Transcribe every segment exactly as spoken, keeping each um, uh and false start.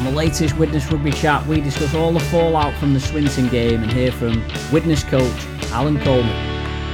On the latest Widnes Rugby Chat, we discuss all the fallout from the Swinton game and hear from Widnes coach Alan Coleman.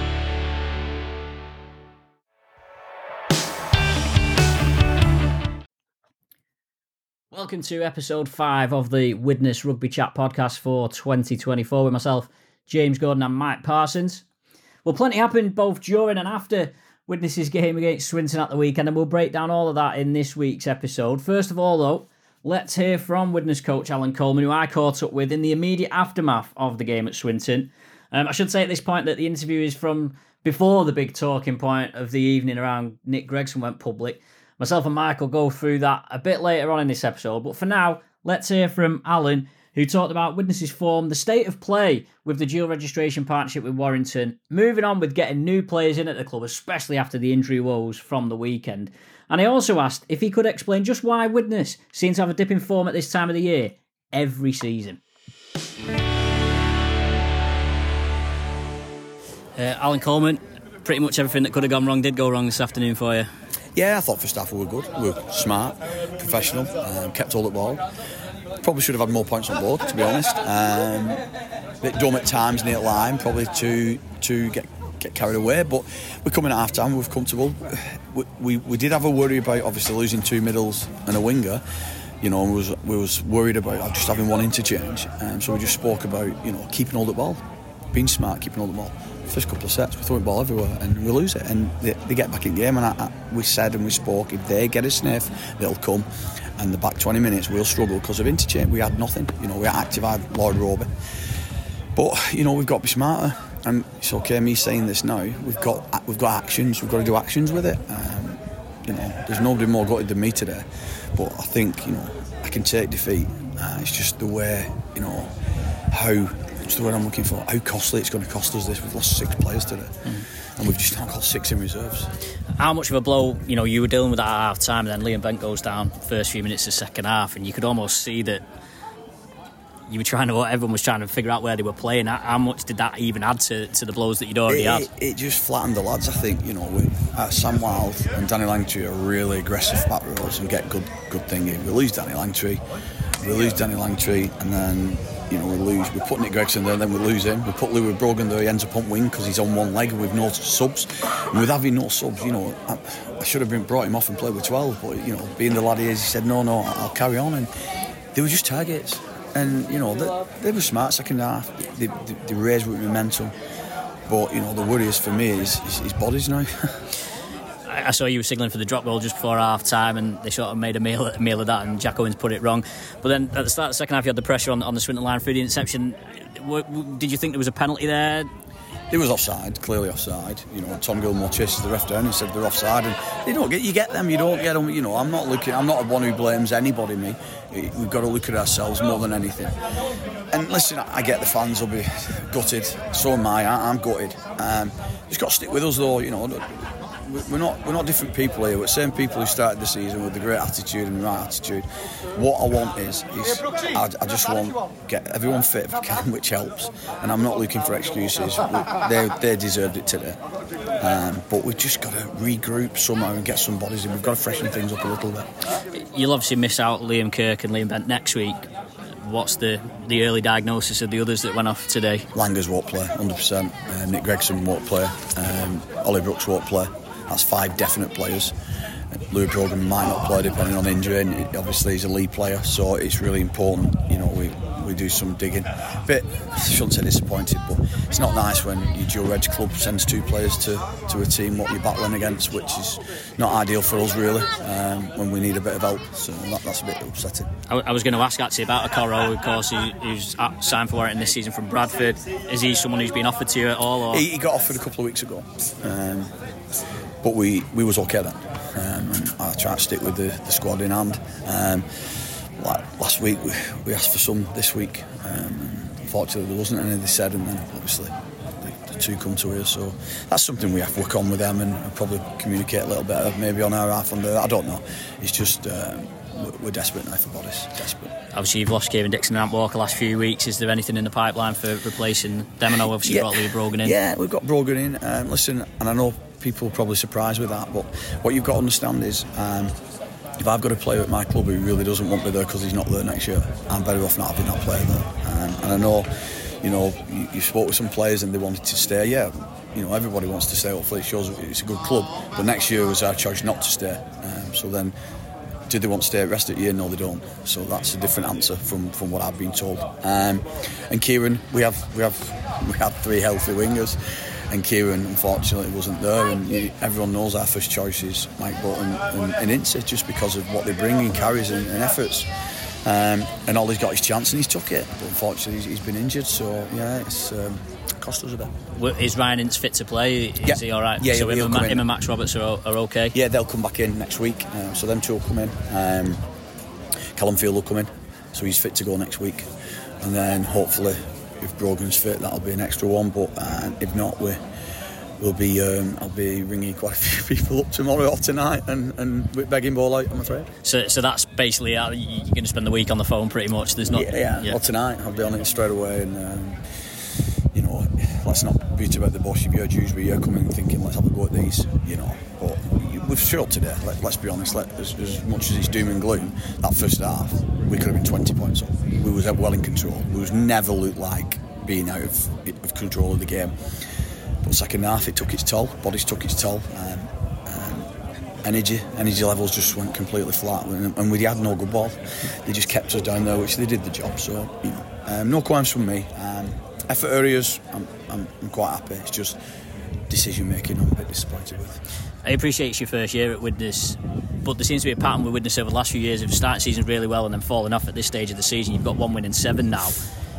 Welcome to episode five of the Widnes Rugby Chat podcast for twenty twenty-four with myself, James Gordon and Mike Parsons. Well, plenty happened both during and after Widnes' game against Swinton at the weekend, and we'll break down all of that in this week's episode. First of all, though, let's hear from Widnes coach Alan Coleman, who I caught up with in the immediate aftermath of the game at Swinton. Um, I should say at this point that the interview is from before the big talking point of the evening around Nick Gregson went public. Myself and Mike will go through that a bit later on in this episode, but for now, let's hear from Alan, who talked about Widnes' form, the state of play with the dual registration partnership with Warrington, moving on with getting new players in at the club, especially after the injury woes from the weekend. And I also asked if he could explain just why Widnes seems to have a dip in form at this time of the year every season. Uh, Alan Coleman, pretty much everything that could have gone wrong did go wrong this afternoon for you. Yeah, I thought first half we were good. We were smart, professional, um, kept hold of the ball. Probably should have had more points on board, to be honest. Um, a bit dumb at times near the line, probably to to get get carried away. But we're coming at half time, we're comfortable. We, we we did have a worry about obviously losing two middles and a winger. You know, we was we was worried about just having one interchange. Um, so we just spoke about you know keeping hold of the ball, being smart, keeping hold of the ball. First couple of sets, we're throwing the ball everywhere and we lose it, and they, they get back in game. And I, I, we said and we spoke, if they get a sniff, they'll come. And the back twenty minutes we'll struggle because of interchange. We had nothing, you know. We had active, I had Lloyd Roby, but you know we've got to be smarter. And it's okay me saying this now. We've got we've got actions. We've got to do actions with it. Um, you know, there's nobody more gutted than me today. But I think you know I can take defeat. Uh, it's just the way you know how. It's the word I'm looking for. How costly it's going to cost us this. We've lost six players today, mm. and we've just not got six in reserves. How much of a blow, you know, you were dealing with that at half time, and then Liam Bent goes down first few minutes of the second half, and you could almost see that you were trying to. Everyone was trying to figure out where they were playing. How much did that even add to, to the blows that you'd already it, had? It, it just flattened the lads. I think you know, we, uh, Sam Wild and Danny Langtree are really aggressive back rows and get good good thingy. We lose Danny Langtree, we lose Danny Langtree, and then. You know, we lose. We put Nick Gregson there, then we lose him. We put Louis Brogan there. He ends up on wing because he's on one leg with no subs. And with having no subs, you know, I, I should have been brought him off and played with twelve. But you know, being the lad he is, he said, "No, no, I'll carry on." And they were just targets. And you know, they, they were smart second half. They, they, they raised with momentum. But you know, the worry is for me is his bodies now. I saw you were signalling for the drop goal just before half time, and they sort of made a meal, a meal of that, and Jack Owens put it wrong. But then at the start of the second half, you had the pressure on, on the Swinton line through the interception. Did you think there was a penalty there? It was offside, clearly offside. You know, Tom Gilmore chases the ref down and said they're offside, and you don't get you get them, you don't get them. You know, I'm not looking. I'm not one who blames anybody. Me, we've got to look at ourselves more than anything. And listen, I get the fans will be gutted. So am I. I'm gutted. Um, just got to stick with us, though. You know. We're not we're not different people here. We're the same people who started the season with the great attitude and right attitude. What I want is, is I, I just want get everyone fit if I can, which helps. And I'm not looking for excuses. They they deserved it today. Um, but we've just got to regroup somehow and get some bodies in. We've got to freshen things up a little bit. You'll obviously miss out Liam Kirk and Liam Bent next week. What's the, the early diagnosis of the others that went off today? Langers won't play, one hundred percent. Uh, Nick Gregson won't play. Um, Ollie Brooks won't play. That's five definite players. Louis Brogan might not play depending on injury, and obviously he's a lead player, so it's really important. You know, we, we do some digging. But I shouldn't say disappointed, but it's not nice when your dual reg club sends two players to, to a team what you're battling against, which is not ideal for us really. Um, when we need a bit of help, so that, that's a bit upsetting. I, I was going to ask actually about Okoro, of course, who, who's signed for Warrington this season from Bradford. Is he someone who's been offered to you at all? Or? He, he got offered a couple of weeks ago. Um, But we, we was okay then, um, and I tried to stick with the, the squad in hand. Um, like last week we, we asked for some this week, um, unfortunately there wasn't any they said, and then obviously the, the two come to here, so that's something we have to work on with them and, and probably communicate a little better maybe on our half. On the, I don't know, it's just um, we're desperate now for bodies, desperate. Obviously you've lost Kevin Dixon and Ant Walker last few weeks. Is there anything in the pipeline for replacing them? I know obviously yeah. you've got Lee Brogan in. Yeah, we've got Brogan in. Um, listen, and I know people are probably surprised with that, but what you've got to understand is um, if I've got a player at my club who really doesn't want me there because he's not there next year, I'm better off not having that player there. Um, and I know, you know, you, you spoke with some players and they wanted to stay. Yeah, you know, everybody wants to stay. Hopefully, it shows it's a good club. But next year was our choice not to stay. Um, so then, do they want to stay the rest of the year? No, they don't. So that's a different answer from, from what I've been told. Um, and Kieran, we have we have we have three healthy wingers. And Kieran, unfortunately, wasn't there. And you, everyone knows our first choice is Mike Butt and, and, and Ince, just because of what they bring in carries and, and efforts. Um, and Ollie's got his chance and he's took it. But unfortunately, he's, he's been injured, so yeah, it's um, cost us a bit. Is Ryan Ince fit to play? Is yeah. he all right? Yeah, so he'll, him, he'll and, him and Max Roberts are, are okay? Yeah, they'll come back in next week. Uh, so them two will come in. Um, Callum Field will come in, so he's fit to go next week. And then hopefully, if Brogan's fit, that'll be an extra one. But uh, if not, we We'll be, um, I'll be ringing quite a few people up tomorrow or tonight and, and begging ball out, I'm afraid. So so that's basically, uh, you're going to spend the week on the phone pretty much? There's not. Yeah, yeah. yeah. Well, tonight I'll be on it straight away and, um, you know, let's not beat about the bush. If you're a Dewsbury, you're coming thinking, let's have a go at these, you know. But we've showed today, let, let's be honest, let, as, as much as it's doom and gloom, that first half, we could have been twenty points up. We was well in control. We was never looked like being out of, of control of the game. But second half, it took its toll. Bodies took its toll. Um, um, energy, energy levels just went completely flat, and we had no good ball. They just kept us down there, which they did the job. So, you know, um, no qualms from me. Um, effort areas, I'm, I'm, I'm quite happy. It's just decision making I'm a bit disappointed with. I appreciate it's your first year at Widnes, but there seems to be a pattern with Widnes over the last few years of starting seasons really well and then falling off at this stage of the season. You've got one win in seven now.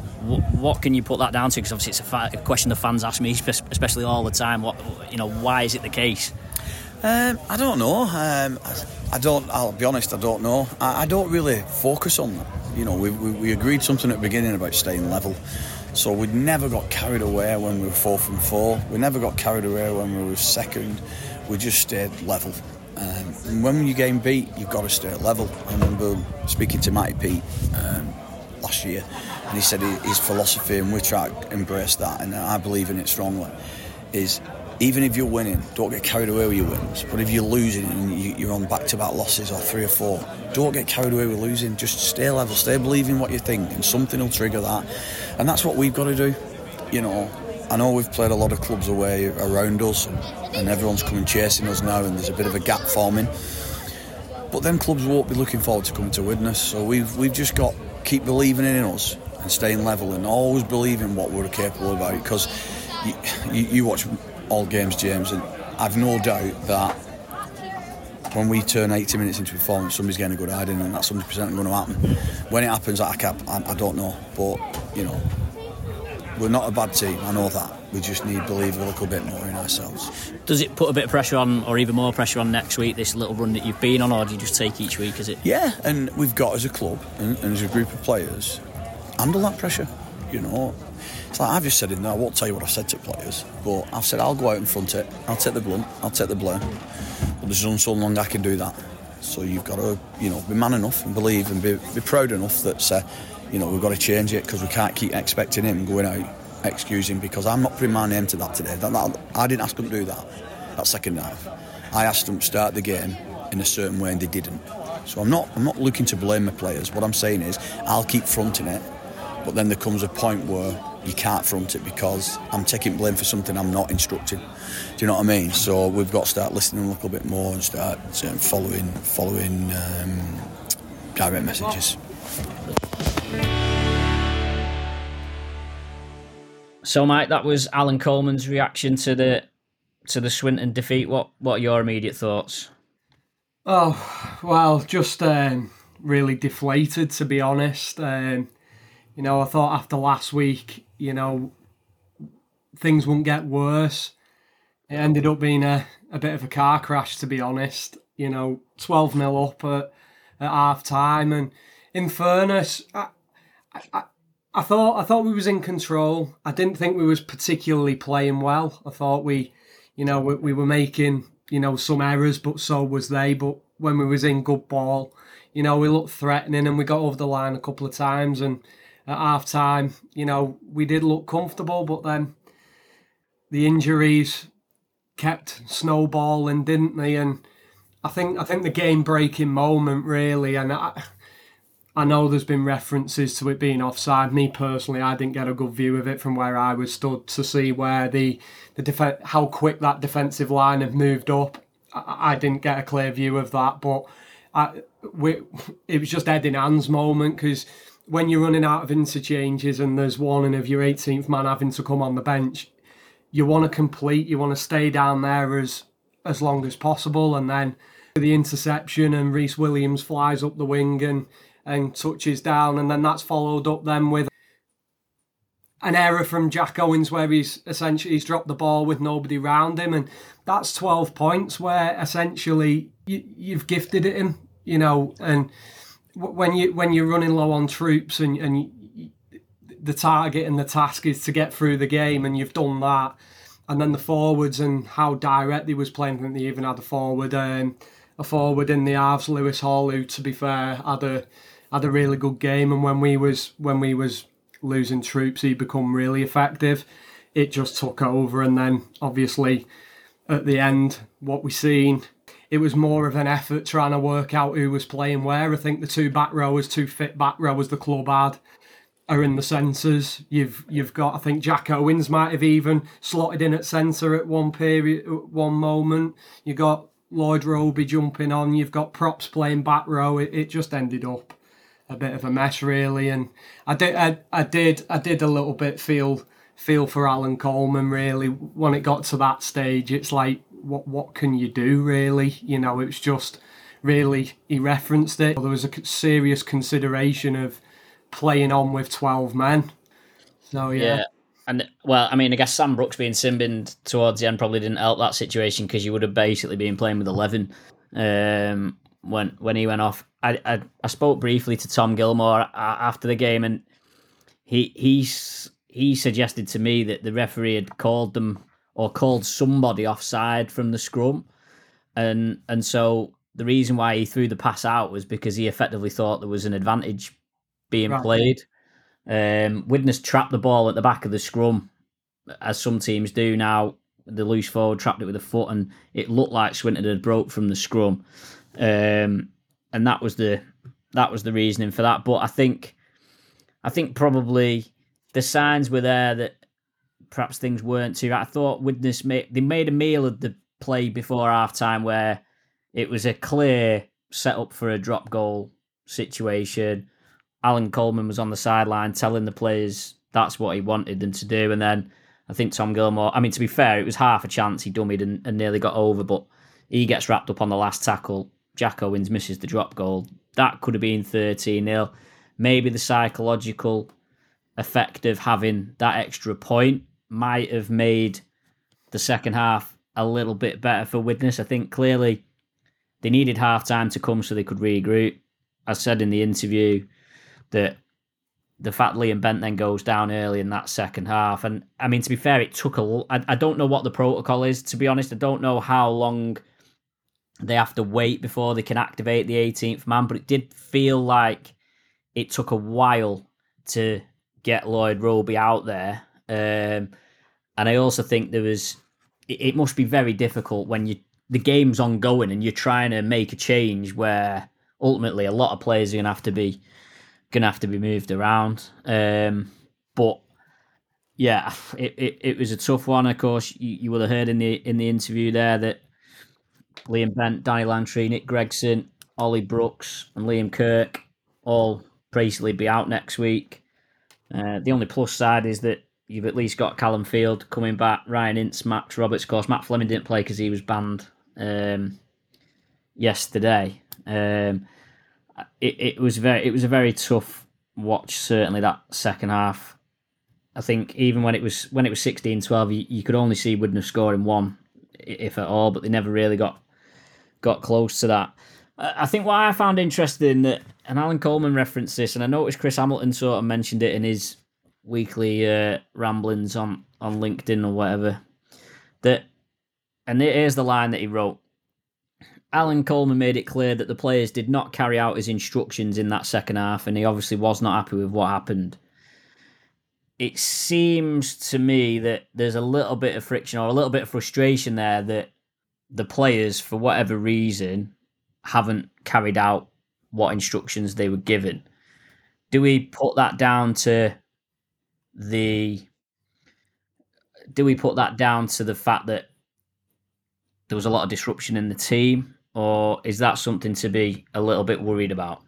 What can you put that down to? Because obviously it's a, fa- a question the fans ask me, especially all the time. What, you know, why is it the case? Um, I don't know. Um, I, I don't. I'll be honest. I don't know. I, I don't really focus on that. You know, we, we we agreed something at the beginning about staying level. So we never got carried away when we were four from four. We never got carried away when we were second. We just stayed level. Um, and when you get beat, you've got to stay at level. I remember speaking to Matty Pete um, last year. And he said his philosophy, and we try to embrace that, and I believe in it strongly, is even if you're winning, don't get carried away with your wins. But if you're losing and you're on back-to-back losses or three or four, don't get carried away with losing. Just stay level, stay believing what you think, and something will trigger that. And that's what we've got to do. You know, I know we've played a lot of clubs away around us, and everyone's coming chasing us now, and there's a bit of a gap forming. But them clubs won't be looking forward to coming to Widnes, so we've we've just got to keep believing in us and staying level and always believing what we're capable about, because you, you, you watch all games, James, and I've no doubt that when we turn eighty minutes into performance, somebody's getting a good hiding, and that's one hundred percent going to happen. When it happens, I, can't, I, I don't know, but you know, we're not a bad team, I know that. We just need to believe a little bit more in ourselves. Does it put a bit of pressure on, or even more pressure on next week, this little run that you've been on, or do you just take each week as it? Yeah, and we've got as a club and, and as a group of players handle that pressure, you know. It's like I've just said in there, I won't tell you what I've said to players, but I've said I'll go out and front it, I'll take the blunt, I'll take the blame, but there's only so long I can do that. So you've got to, you know, be man enough and believe and be, be proud enough that say, you know, we've got to change it, because we can't keep expecting him going out excusing, because I'm not putting my name to that today. That, that, I didn't ask them to do that, that second half. I asked them to start the game in a certain way and they didn't. So I'm not I'm not looking to blame the players. What I'm saying is I'll keep fronting it, but then there comes a point where you can't front it because I'm taking blame for something I'm not instructing. Do you know what I mean? So we've got to start listening a little bit more and start um, following following um, direct messages. So, Mike, that was Alan Coleman's reaction to the to the Swinton defeat. What what are your immediate thoughts? Oh, well, just um, really deflated, to be honest. Um, you know, I thought after last week, you know, things wouldn't get worse. It ended up being a, a bit of a car crash, to be honest. You know, twelve nil up at, at half time, and in fairness, I, I, I thought I thought we was in control. I didn't think we was particularly playing well. I thought we, you know, we, we were making, you know, some errors, but so was they. But when we was in good ball, you know, we looked threatening and we got over the line a couple of times. And at half time, you know, we did look comfortable, but then the injuries kept snowballing, didn't they? And I think I think the game breaking moment really, and I, I know there's been references to it being offside. Me personally, I didn't get a good view of it from where I was stood to see where the the def- how quick that defensive line had moved up. I, I didn't get a clear view of that, but I, we, it was just head in hands moment, because when you're running out of interchanges and there's warning of your eighteenth man having to come on the bench, you want to complete, you want to stay down there as as long as possible, and then the interception and Reece Williams flies up the wing and and touches down, and then that's followed up then with an error from Jack Owens where he's essentially he's dropped the ball with nobody round him, and that's twelve points where essentially you, you've gifted it him, you know. And when you when you're running low on troops and and you, the target and the task is to get through the game, and you've done that, and then the forwards and how direct he was playing. I think they even had a forward um, a forward in the halves, Lewis Hall, who, to be fair, had a had a really good game, and when we was when we was losing troops, he become really effective. It just took over, and then obviously at the end, what we seen, it was more of an effort trying to work out who was playing where. I think the two back rowers, two fit back rowers the club had, are in the centres. You've you've got, I think Jack Owens might have even slotted in at centre at one period, at one moment. You got Lloyd Roby jumping on. You've got props playing back row. It, it just ended up a bit of a mess, really. And I did, I, I did, I did a little bit feel feel for Alan Coleman, really, when it got to that stage. It's like, what what can you do, really? You know, it was just really, he referenced it. There was a serious consideration of playing on with twelve men. So yeah. yeah. And well, I mean, I guess Sam Brooks being sin-binned towards the end probably didn't help that situation, because you would have basically been playing with eleven um, when when he went off. I, I I spoke briefly to Tom Gilmore after the game, and he he's he suggested to me that the referee had called them or called somebody offside from the scrum, and and so the reason why he threw the pass out was because he effectively thought there was an advantage being right. played. Um, Widnes trapped the ball at the back of the scrum, as some teams do now. The loose forward trapped it with a foot, and it looked like Swinton had broke from the scrum, um, and that was the that was the reasoning for that. But I think, I think probably the signs were there that perhaps things weren't too right. I thought Widnes made they made a meal of the play before half time, where it was a clear setup for a drop goal situation. Alan Coleman was on the sideline telling the players that's what he wanted them to do. And then I think Tom Gilmore, I mean, to be fair, it was half a chance. He dummied and, and nearly got over, but he gets wrapped up on the last tackle. Jack Owens misses the drop goal. That could have been thirteen nil. Maybe the psychological effect of having that extra point might have made the second half a little bit better for Widnes. I think clearly they needed half time to come so they could regroup. I said in the interview that the fact Liam Bent then goes down early in that second half, and I mean, to be fair, it took a. I, I don't know what the protocol is, to be honest. I don't know how long they have to wait before they can activate the eighteenth man, but it did feel like it took a while to get Lloyd Roby out there. Um, and I also think there was. It, it must be very difficult when you the game's ongoing and you're trying to make a change where ultimately a lot of players are going to have to be. Going to have to be moved around. Um, but yeah, it, it, it was a tough one. Of course, you, you would have heard in the in the interview there that Liam Bent, Danny Lantry, Nick Gregson, Ollie Brooks and Liam Kirk all basically be out next week. Uh, the only plus side is that you've at least got Callum Field coming back, Ryan Ince, Max Roberts. Of course, Matt Fleming didn't play because he was banned um, yesterday. Um, It, it was very it was a very tough watch, certainly that second half. I think even when it was when it was sixteen twelve, you, you could only see Widnes scoring one, if at all, but they never really got got close to that. I think what I found interesting that, and Alan Coleman referenced this, and I noticed Chris Hamilton sort of mentioned it in his weekly uh, ramblings on, on LinkedIn or whatever, that, and here's the line that he wrote. Alan Coleman made it clear that the players did not carry out his instructions in that second half, and he obviously was not happy with what happened. It seems to me that there's a little bit of friction or a little bit of frustration there that the players, for whatever reason, haven't carried out what instructions they were given. Do we put that down to the... Do we put that down to the fact that there was a lot of disruption in the team, or is that something to be a little bit worried about?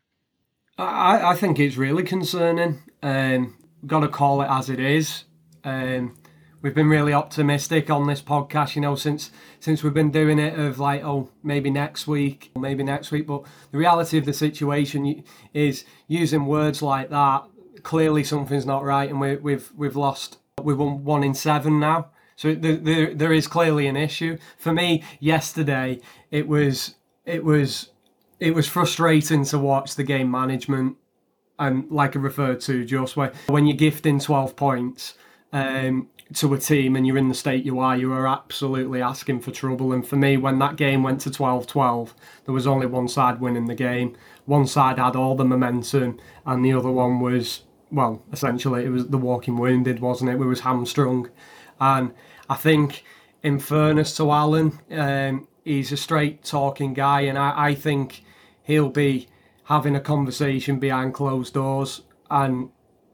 I, I think it's really concerning. Um, got to call it as it is. Um, we've been really optimistic on this podcast, you know, since since we've been doing it of like, oh, maybe next week, maybe next week. But the reality of the situation is, using words like that, clearly something's not right, and we, we've we've lost. We've won one in seven now. So there, there, there is clearly an issue. For me, yesterday, it was it was it was frustrating to watch the game management, and like I referred to, just where when you're gifting twelve points um, to a team and you're in the state you are, you are absolutely asking for trouble. And for me, when that game went to twelve twelve, there was only one side winning the game. One side had all the momentum, and the other one was, well, essentially it was the walking wounded, wasn't it? It was hamstrung. And I think, in fairness to Alan, um, he's a straight talking guy, and I, I think he'll be having a conversation behind closed doors and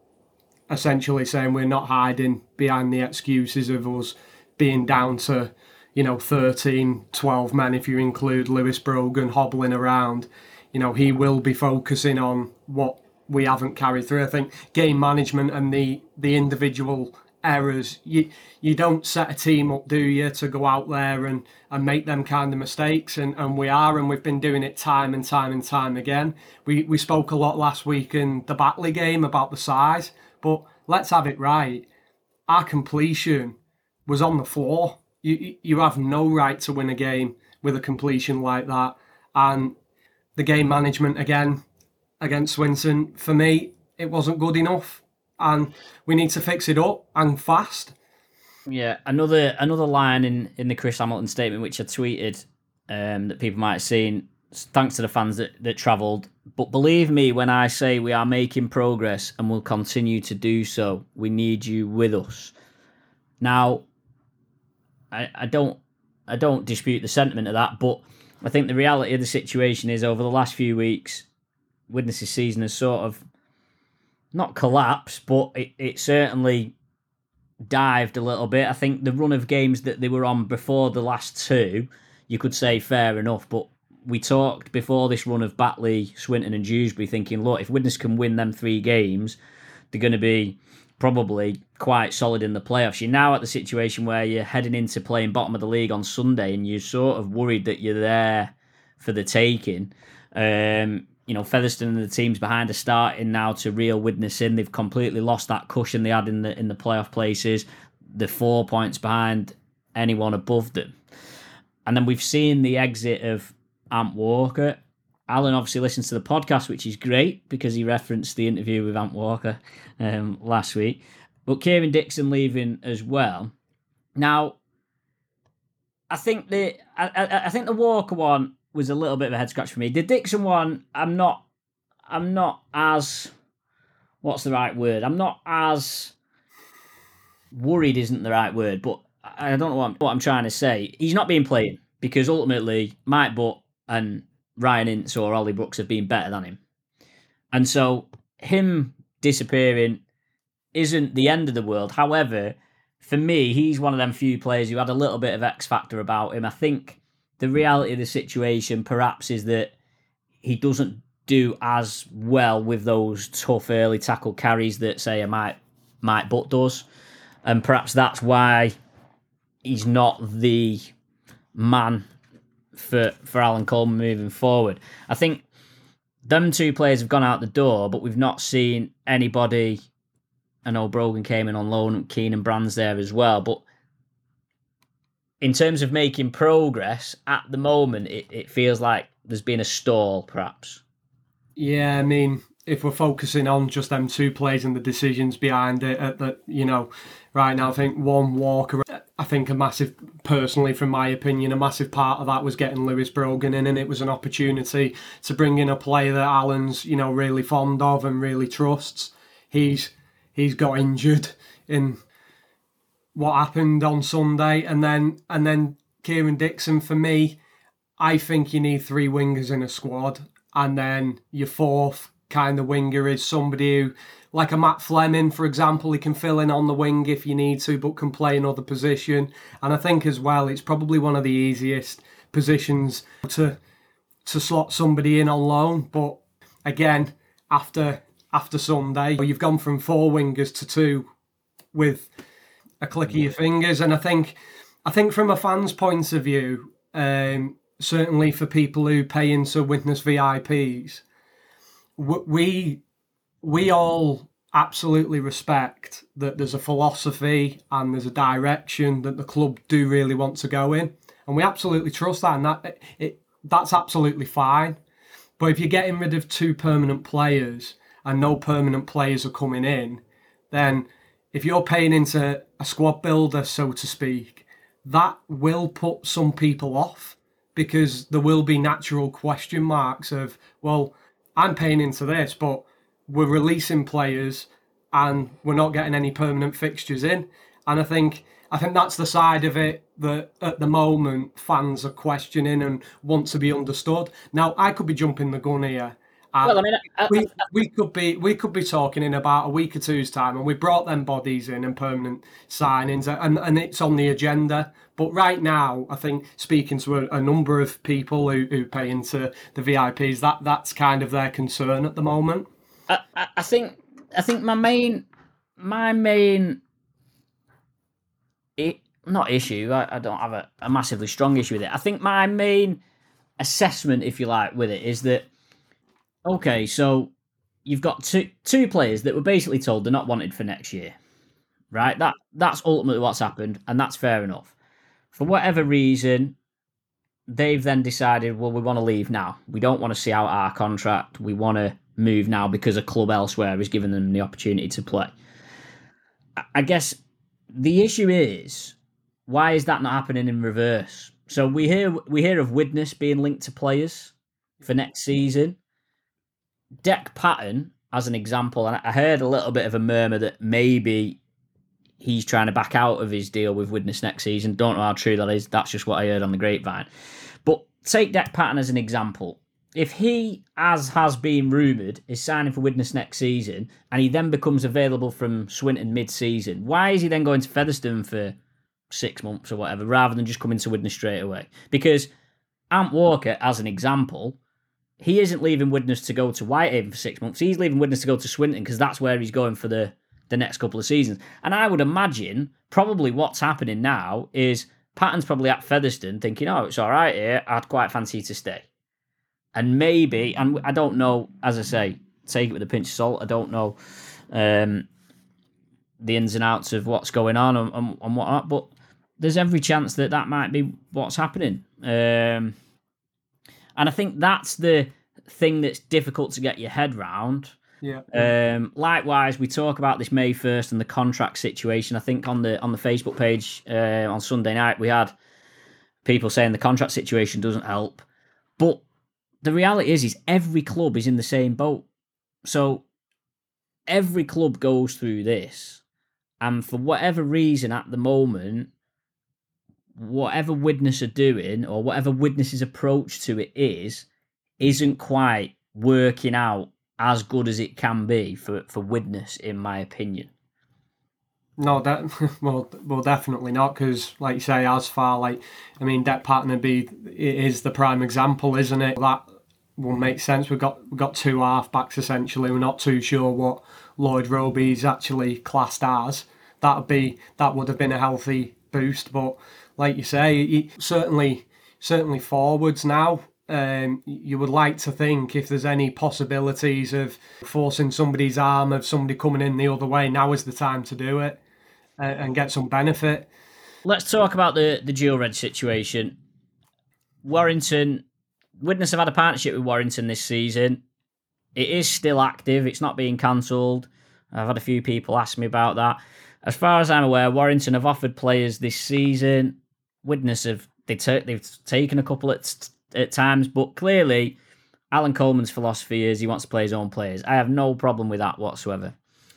essentially saying we're not hiding behind the excuses of us being down to, you know, thirteen, twelve men if you include Lewis Brogan hobbling around. You know, he will be focusing on what we haven't carried through. I think game management and the, the individual errors, you you don't set a team up, do you, to go out there and, and make them kind of mistakes, and, and we are, and we've been doing it time and time and time again. We we spoke a lot last week in the Batley game about the size, but let's have it right. Our completion was on the floor. You you have no right to win a game with a completion like that. And the game management again against Swinton, for me, it wasn't good enough. And we need to fix it up, and fast. Yeah, another another line in, in the Chris Hamilton statement, which I tweeted, um, that people might have seen, thanks to the fans that, that travelled. But believe me when I say we are making progress and will continue to do so. We need you with us. Now, I, I don't I don't dispute the sentiment of that, but I think the reality of the situation is, over the last few weeks, Widnes' season has sort of not collapsed, but it, it certainly dived a little bit. I think the run of games that they were on before the last two, you could say fair enough, but we talked before this run of Batley, Swinton and Dewsbury thinking, look, if Widnes can win them three games, they're going to be probably quite solid in the playoffs. You're now at the situation where you're heading into playing bottom of the league on Sunday, and you're sort of worried that you're there for the taking. Um, you know, Featherstone and the teams behind are starting now to reel Widnes in. They've completely lost that cushion they had in the in the playoff places. They're four points behind anyone above them. And then we've seen the exit of Ant Walker. Alan obviously listens to the podcast, which is great because he referenced the interview with Ant Walker um, last week. But Kieran Dixon leaving as well. Now, I think the I, I, I think the Walker one was a little bit of a head scratch for me. The Dixon one, I'm not, I'm not as, what's the right word? I'm not as worried. Isn't the right word, but I don't know what I'm, what I'm trying to say. He's not being played because ultimately Mike Butt and Ryan Ince or Ollie Brooks have been better than him, and so him disappearing isn't the end of the world. However, for me, he's one of them few players who had a little bit of X factor about him. I think the reality of the situation perhaps is that he doesn't do as well with those tough early tackle carries that, say, a Mike, Mike Butt does. And perhaps that's why he's not the man for, for Alan Coleman moving forward. I think them two players have gone out the door, but we've not seen anybody. I know Brogan came in on loan, Keenan Brand's there as well, but in terms of making progress, at the moment, it, it feels like there's been a stall, perhaps. Yeah, I mean, if we're focusing on just them two plays and the decisions behind it, at the, you know, right now, I think one Walker, I think a massive, personally, from my opinion, a massive part of that was getting Lewis Brogan in, and it was an opportunity to bring in a player that Alan's, you know, really fond of and really trusts. He's he's got injured in what happened on Sunday, and then and then Kieran Dixon, for me, I think you need three wingers in a squad, and then your fourth kind of winger is somebody who, like a Matt Fleming, for example, he can fill in on the wing if you need to, but can play another position. And I think as well, it's probably one of the easiest positions to to slot somebody in on loan. But again, after after Sunday, you've gone from four wingers to two with a click of your fingers. And I think I think from a fan's point of view, um, certainly for people who pay into Widnes V I Ps, we we all absolutely respect that there's a philosophy and there's a direction that the club do really want to go in, and we absolutely trust that, and that it that's absolutely fine. But if you're getting rid of two permanent players and no permanent players are coming in, then if you're paying into a squad builder, so to speak, that will put some people off, because there will be natural question marks of, well, I'm paying into this, but we're releasing players and we're not getting any permanent fixtures in. And I think I think that's the side of it that at the moment fans are questioning and want to be understood. Now, I could be jumping the gun here. Well, I mean, I, I, we I, we could be we could be talking in about a week or two's time, and we brought them bodies in and permanent signings, and, and it's on the agenda. But right now, I think speaking to a, a number of people who, who pay into the V I Ps, that that's kind of their concern at the moment. I, I think I think my main my main it, not issue. I, I don't have a, a massively strong issue with it. I think my main assessment, if you like, with it is that, okay, so you've got two two players that were basically told they're not wanted for next year, right? That that's ultimately what's happened, and that's fair enough. For whatever reason, they've then decided, well, we want to leave now. We don't want to see out our contract. We want to move now because a club elsewhere is giving them the opportunity to play. I guess the issue is, why is that not happening in reverse? So we hear we hear of Widnes being linked to players for next season. Dec Patton, as an example, and I heard a little bit of a murmur that maybe he's trying to back out of his deal with Widnes next season. Don't know how true that is. That's just what I heard on the grapevine. But take Dec Patton as an example. If he, as has been rumoured, is signing for Widnes next season, and he then becomes available from Swinton mid-season, why is he then going to Featherstone for six months or whatever, rather than just coming to Widnes straight away? Because Ant Walker, as an example, he isn't leaving Widnes to go to Whitehaven for six months. He's leaving Widnes to go to Swinton because that's where he's going for the, the next couple of seasons. And I would imagine probably what's happening now is Patton's probably at Featherstone thinking, oh, it's all right here. I'd quite fancy to stay. And maybe, and I don't know, as I say, take it with a pinch of salt. I don't know um, the ins and outs of what's going on and, and, and whatnot, but there's every chance that that might be what's happening. Um, and I think that's the thing that's difficult to get your head round. Yeah. Um, likewise, we talk about this May first and the contract situation. I think on the on the Facebook page uh, on Sunday night, we had people saying the contract situation doesn't help. But the reality is, is every club is in the same boat. So every club goes through this. And for whatever reason at the moment, whatever Widnes are doing or whatever Widnes' approach to it is, isn't quite working out as good as it can be for, for Widnes, in my opinion. No, that well, well, definitely not, because, like you say, as far like, I mean, Dec Patton be is the prime example, isn't it? That will make sense. We've got we've got two half backs essentially. We're not too sure what Lloyd Roby's actually classed as. That'd be that would have been a healthy boost, but like you say, he, certainly certainly forwards now. Um, you would like to think if there's any possibilities of forcing somebody's arm, of somebody coming in the other way, now is the time to do it uh, and get some benefit. Let's talk about the, the Geo Red situation. Warrington, Widnes have had a partnership with Warrington this season. It is still active. It's not being cancelled. I've had a few people ask me about that. As far as I'm aware, Warrington have offered players this season. Widnes have they t- they've taken a couple at t- at times, but clearly Alan Coleman's philosophy is he wants to play his own players. I have no problem with that whatsoever.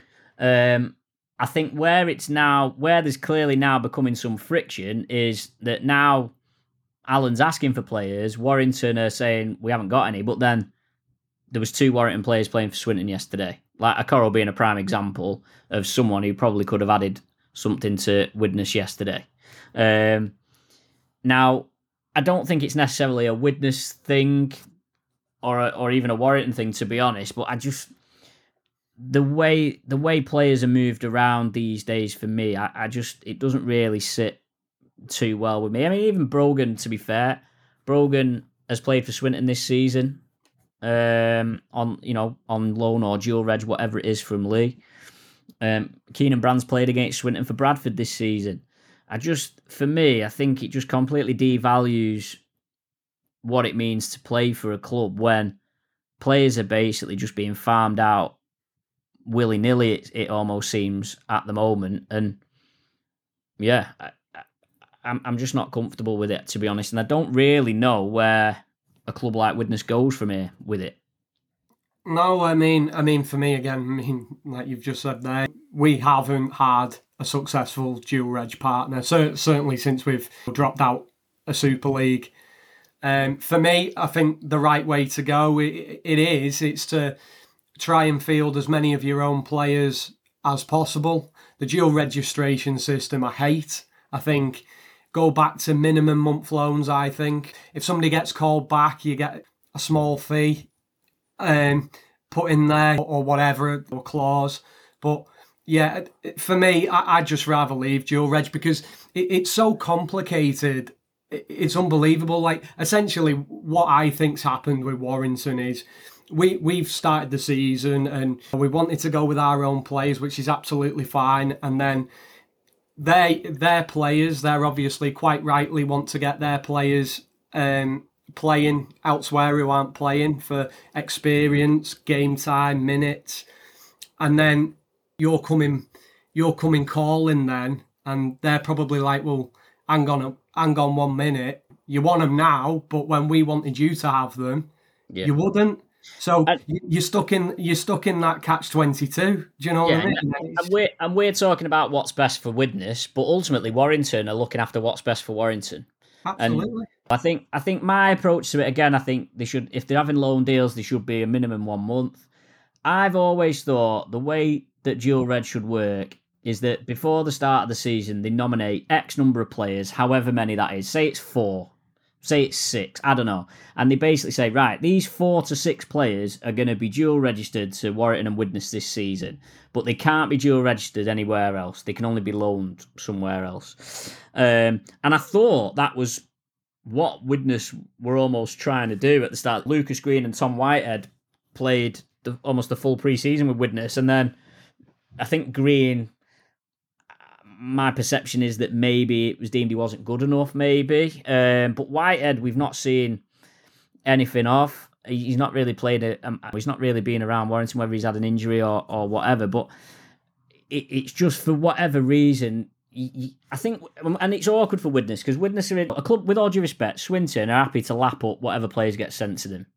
Um, I think where it's now, where there's clearly now becoming some friction is that now Alan's asking for players. Warrington are saying we haven't got any, but then there was two Warrington players playing for Swinton yesterday. Like Okoro being a prime example of someone who probably could have added something to Widnes yesterday. Um, now, I don't think it's necessarily a Widnes thing or a, or even a Warrington thing, to be honest. But I just the way the way players are moved around these days for me, I, I just it doesn't really sit too well with me. I mean, even Brogan, to be fair, Brogan has played for Swinton this season, um, on you know on loan or dual reg, whatever it is from Lee. Um, Keenan Brand's played against Swinton for Bradford this season. I just, for me, I think it just completely devalues what it means to play for a club when players are basically just being farmed out willy-nilly, it, it almost seems, at the moment. And yeah, I, I, I'm I'm just not comfortable with it, to be honest. And I don't really know where a club like Widnes goes from here with it. No, I mean, I mean, for me again, I mean, like you've just said there, we haven't had a successful dual reg partner. So certainly since we've dropped out a Super League. Um, for me, I think the right way to go it, it is it's to try and field as many of your own players as possible. The dual registration system, I hate. I think go back to minimum month loans. I think if somebody gets called back, you get a small fee. Um, put in there or whatever or clause, but yeah, for me, I, I'd just rather leave dual reg because it, it's so complicated. It, it's unbelievable. Like essentially, what I think's happened with Warrington is we we've started the season and we wanted to go with our own players, which is absolutely fine, and then they their players, they're obviously quite rightly want to get their players. Um, playing elsewhere who aren't playing for experience, game time, minutes, and then you're coming, you're coming calling then, and they're probably like, well, hang on, hang on one minute, you want them now, but when we wanted you to have them, yeah. you wouldn't. So and, you're stuck in, you're stuck in that catch twenty-two. Do you know yeah, what I mean? And, and we're and we're talking about what's best for Widnes, but ultimately Warrington are looking after what's best for Warrington. Absolutely. And I think I think my approach to it, again, I think they should, if they're having loan deals, they should be a minimum one month. I've always thought the way that dual reg should work is that before the start of the season, they nominate X number of players, however many that is. Say it's four, say it's six, I don't know. And they basically say, right, these four to six players are going to be dual registered to Warrington and Widnes this season, but they can't be dual registered anywhere else. They can only be loaned somewhere else. Um, and I thought that was what Widnes were almost trying to do at the start. Lucas Green and Tom Whitehead played the, almost the full pre-season with Widnes, and then I think Green, my perception is that maybe it was deemed he wasn't good enough, maybe. Um, but Whitehead, we've not seen anything of. He's not really played a, um, he's not really been around Warrington, whether he's had an injury or, or whatever. But it, it's just for whatever reason. I think, and it's awkward for Widnes because Widnes are in a club, with all due respect, Swinton are happy to lap up whatever players get sent to them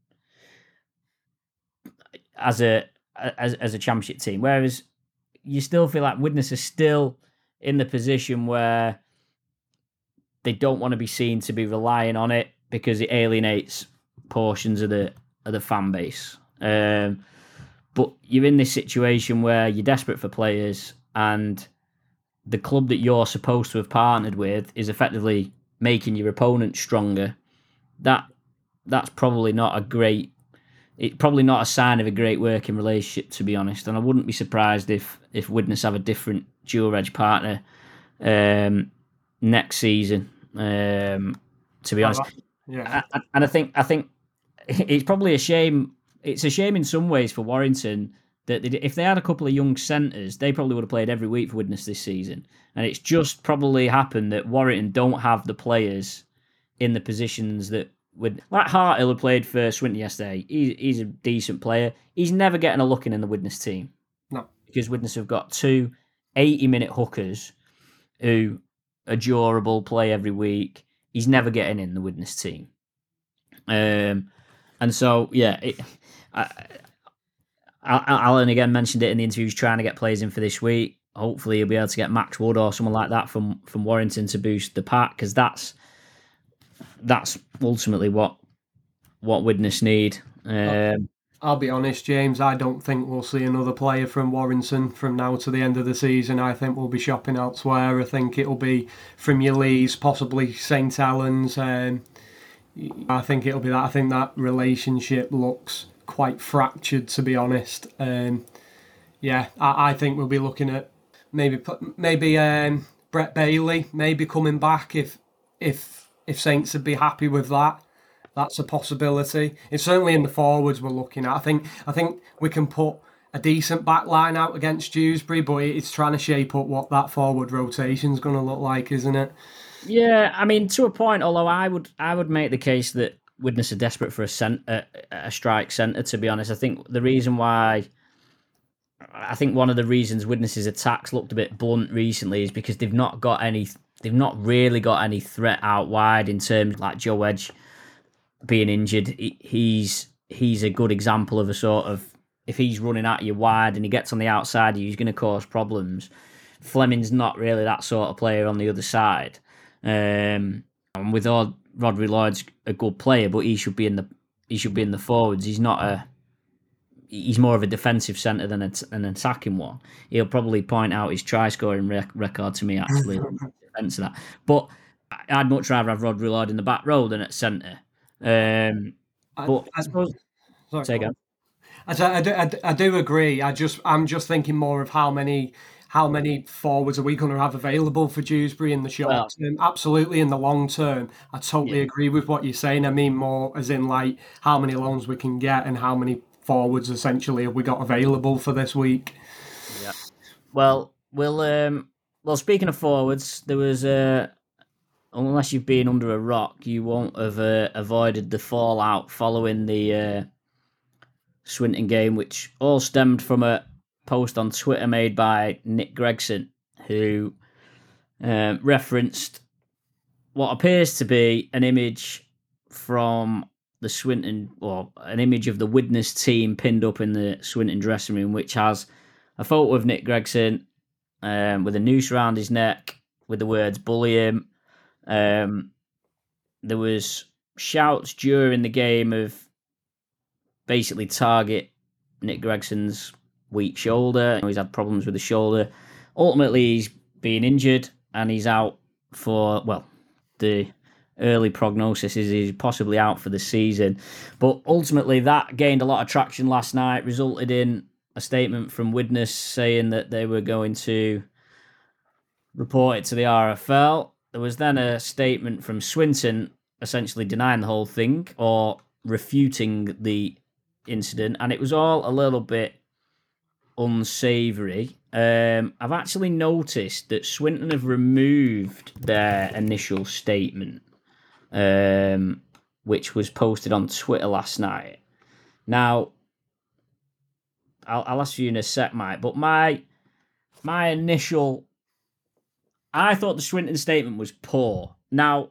as a as as a championship team, whereas you still feel like Widnes are still in the position where they don't want to be seen to be relying on it because it alienates portions of the of the fan base. Um, but you're in this situation where you're desperate for players and the club that you're supposed to have partnered with is effectively making your opponent stronger. That that's probably not a great, it's probably not a sign of a great working relationship, to be honest. And I wouldn't be surprised if if Widnes have a different dual reg partner um, next season. Um, to be honest, yeah. I, and I think I think it's probably a shame. It's a shame in some ways for Warrington. That they, if they had a couple of young centres, they probably would have played every week for Widnes this season. And it's just probably happened that Warrington don't have the players in the positions that would... Like Harthill, who played for Swinton yesterday, he, he's a decent player. He's never getting a look in in the Widnes team. No. Because Widnes have got two eighty-minute hookers who are durable, play every week. He's never getting in the Widnes team. Um, and so, yeah... It, I, Alan again mentioned it in the interview. He's trying to get players in for this week. Hopefully, he'll be able to get Max Wood or someone like that from, from Warrington to boost the pack because that's that's ultimately what what Widnes need. Um, I'll be honest, James, I don't think we'll see another player from Warrington from now to the end of the season. I think we'll be shopping elsewhere. I think it'll be from your Lees, possibly Saint Helens. Um, I think it'll be that. I think that relationship looks quite fractured, to be honest. Um, yeah, I, I think we'll be looking at maybe maybe um, Brett Bailey maybe coming back if if if Saints would be happy with that. That's a possibility. It's certainly in the forwards we're looking at. I think I think we can put a decent back line out against Dewsbury, but it's trying to shape up what that forward rotation is going to look like, isn't it? Yeah, I mean, to a point. Although I would I would make the case that Widnes are desperate for a cent, a, a strike centre. To be honest, I think the reason why. I think one of the reasons Widnes's attacks looked a bit blunt recently is because they've not got any. They've not really got any threat out wide in terms like Joe Edge being injured. He's he's a good example of a sort of, if he's running at you wide and he gets on the outside, he's going to cause problems. Fleming's not really that sort of player on the other side. Um, and with all, Rodri Lloyd's a good player, but he should be in the he should be in the forwards. He's not a he's more of a defensive centre than a, an attacking one. He'll probably point out his try scoring rec- record to me actually in defence of that. But I'd much rather have Rodri Lloyd in the back row than at centre. Um, but I, I suppose, sorry, say again. I, I, do, I, I do agree. I just I'm just thinking more of how many how many forwards are we going to have available for Dewsbury in the short well, term? Absolutely, in the long term, I totally yeah. agree with what you're saying. I mean more as in like how many loans we can get and how many forwards essentially have we got available for this week. Yeah. Well, we'll um, well speaking of forwards, there was a. Uh, Unless you've been under a rock, you won't have uh, avoided the fallout following the uh, Swinton game, which all stemmed from a post on Twitter made by Nick Gregson, who uh, referenced what appears to be an image from the Swinton, or an image of the Widnes team pinned up in the Swinton dressing room, which has a photo of Nick Gregson um, with a noose around his neck with the words "bully him." Um, there was shouts during the game of basically target Nick Gregson's weak shoulder. He's had problems with the shoulder. Ultimately, he's been injured and he's out for, well, the early prognosis is he's possibly out for the season. But ultimately, that gained a lot of traction last night, resulted in a statement from Widnes saying that they were going to report it to the R F L. There was then a statement from Swinton essentially denying the whole thing or refuting the incident, and it was all a little bit unsavoury. Um, I've actually noticed that Swinton have removed their initial statement, um, which was posted on Twitter last night. Now, I'll, I'll ask you in a sec, Mike, but my my initial... I thought the Swinton statement was poor. Now,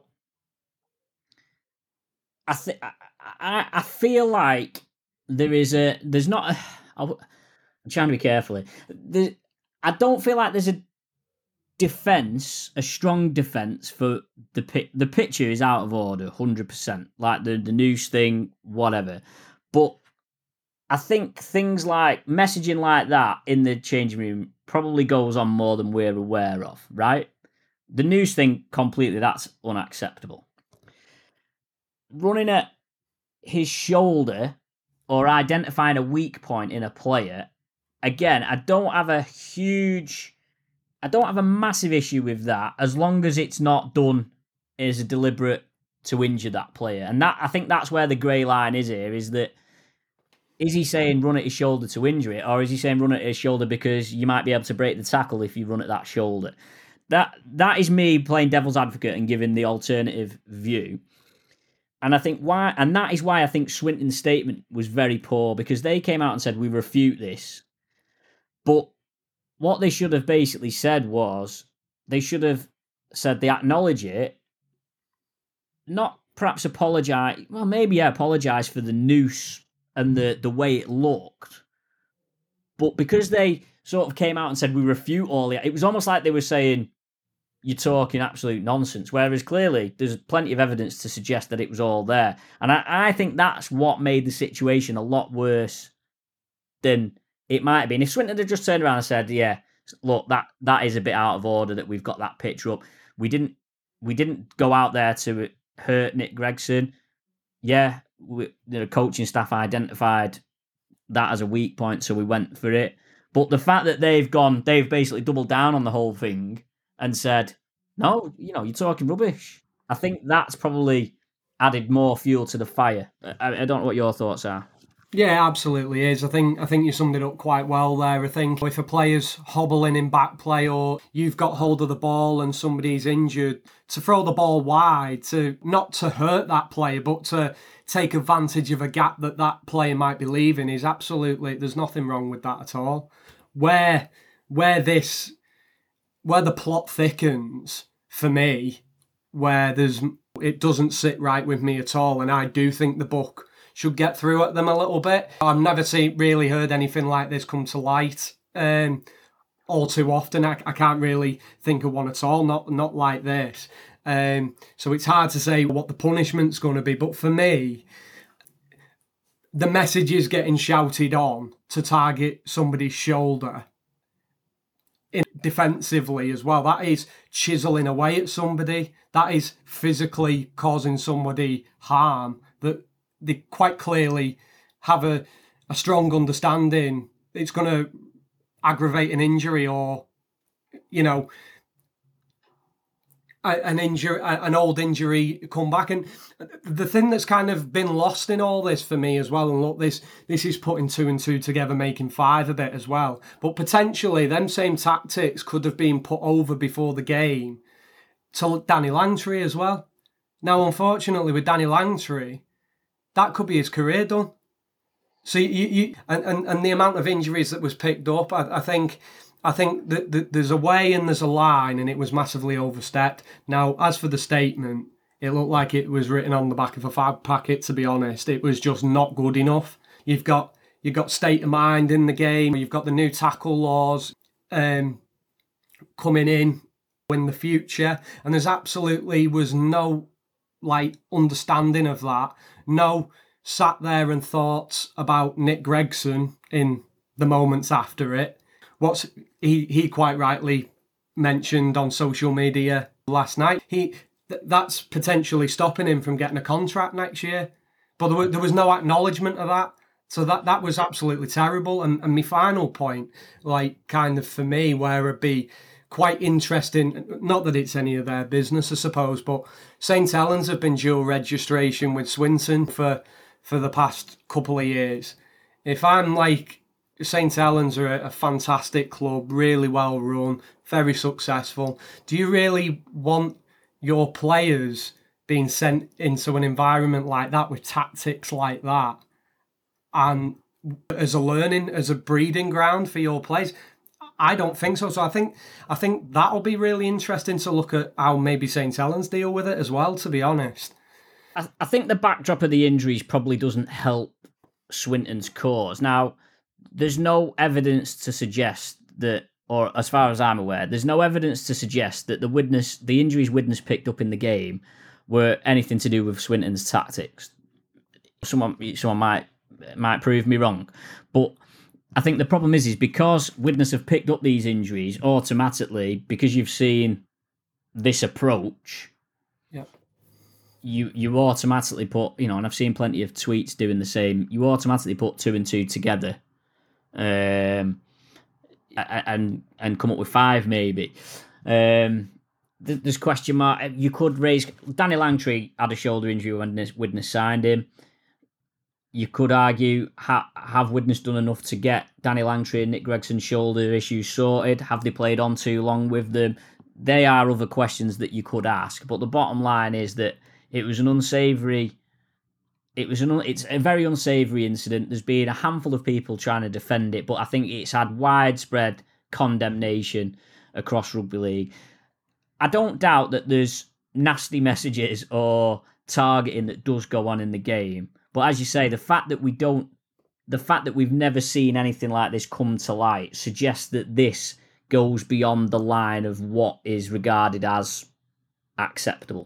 I th- I, I feel like there is a there's not a, I'm trying to be careful. There, I don't feel like there's a defense, a strong defense for the the picture is out of order, one hundred percent. Like the the noose thing, whatever. But I think things like messaging like that in the changing room probably goes on more than we're aware of, right? The news thing, completely, that's unacceptable. Running at his shoulder or identifying a weak point in a player, again, I don't have a huge, I don't have a massive issue with that as long as it's not done as a deliberate to injure that player. And that I think that's where the grey line is here, is that is he saying run at his shoulder to injure it, or is he saying run at his shoulder because you might be able to break the tackle if you run at that shoulder? That that is me playing devil's advocate and giving the alternative view. And I think why, and that is why I think Swinton's statement was very poor, because they came out and said, we refute this. But what they should have basically said was, they should have said they acknowledge it, not perhaps apologise, well, maybe yeah, apologise for the noose and the, the way it looked. But because they sort of came out and said, we refute all the, it was almost like they were saying, you're talking absolute nonsense. Whereas clearly there's plenty of evidence to suggest that it was all there. And I, I think that's what made the situation a lot worse than it might have been. If Swinton had just turned around and said, yeah, look, that that is a bit out of order that we've got that picture up. We didn't we didn't go out there to hurt Nick Gregson. Yeah, we, the coaching staff identified that as a weak point, so we went for it. But the fact that they've gone, they've basically doubled down on the whole thing and said, no, you know, you're talking rubbish. I think that's probably added more fuel to the fire. I, I don't know what your thoughts are. Yeah, absolutely is. I think I think you summed it up quite well there. I think if a player's hobbling in back play or you've got hold of the ball and somebody's injured, to throw the ball wide, to not to hurt that player, but to take advantage of a gap that that player might be leaving is absolutely, there's nothing wrong with that at all. Where where this, where the plot thickens for me, where there's, it doesn't sit right with me at all, and I do think the book should get through at them a little bit. I've never seen really heard anything like this come to light um, all too often. I, I can't really think of one at all, not not like this. Um, so it's hard to say what the punishment's going to be. But for me, the message is getting shouted on to target somebody's shoulder in defensively as well. That is chiseling away at somebody. That is physically causing somebody harm that they quite clearly have a, a strong understanding it's going to aggravate an injury or, you know, a, an injury, an old injury come back. And the thing that's kind of been lost in all this for me as well, and look, this this is putting two and two together, making five a bit as well. But potentially them same tactics could have been put over before the game to Danny Langtry as well. Now, unfortunately, with Danny Langtry, that could be his career done. So you, you and, and, and the amount of injuries that was picked up, I, I think I think that, that there's a way and there's a line, and it was massively overstepped. Now, as for the statement, it looked like it was written on the back of a fag packet, to be honest. It was just not good enough. You've got you've got state of mind in the game, you've got the new tackle laws um, coming in in the future, and there's absolutely was no like understanding of that. No sat there and thought about Nick Gregson in the moments after it. What's he he quite rightly mentioned on social media last night. He th- that's potentially stopping him from getting a contract next year. But there was, there was no acknowledgement of that. So that, that was absolutely terrible. And, and my final point, like kind of for me, where it'd be quite interesting, not that it's any of their business, I suppose, but Saint Helens have been dual registration with Swinton for, for the past couple of years. If I'm like, Saint Helens are a, a fantastic club, really well run, very successful. Do you really want your players being sent into an environment like that with tactics like that and as a learning, as a breeding ground for your players? I don't think so. So I think I think that'll be really interesting to look at how maybe Saint Helens deal with it as well, to be honest. I, I think the backdrop of the injuries probably doesn't help Swinton's cause. Now, there's no evidence to suggest that, or as far as I'm aware, there's no evidence to suggest that the witness, the injuries Widnes picked up in the game were anything to do with Swinton's tactics. Someone, someone might might prove me wrong, but I think the problem is, is because Widnes have picked up these injuries automatically, because you've seen this approach, yep. you you automatically put, you know, and I've seen plenty of tweets doing the same, you automatically put two and two together um, and and come up with five maybe. Um, there's question mark. You could raise, Danny Langtry had a shoulder injury when Widnes signed him. You could argue, ha, have Widnes done enough to get Danny Langtry and Nick Gregson's shoulder issues sorted? Have they played on too long with them? They are other questions that you could ask. But the bottom line is that it was an unsavoury, it was an, it's a very unsavoury incident. There's been a handful of people trying to defend it, but I think it's had widespread condemnation across rugby league. I don't doubt that there's nasty messages or targeting that does go on in the game. But as you say, the fact that we don't, the fact that we've never seen anything like this come to light suggests that this goes beyond the line of what is regarded as acceptable.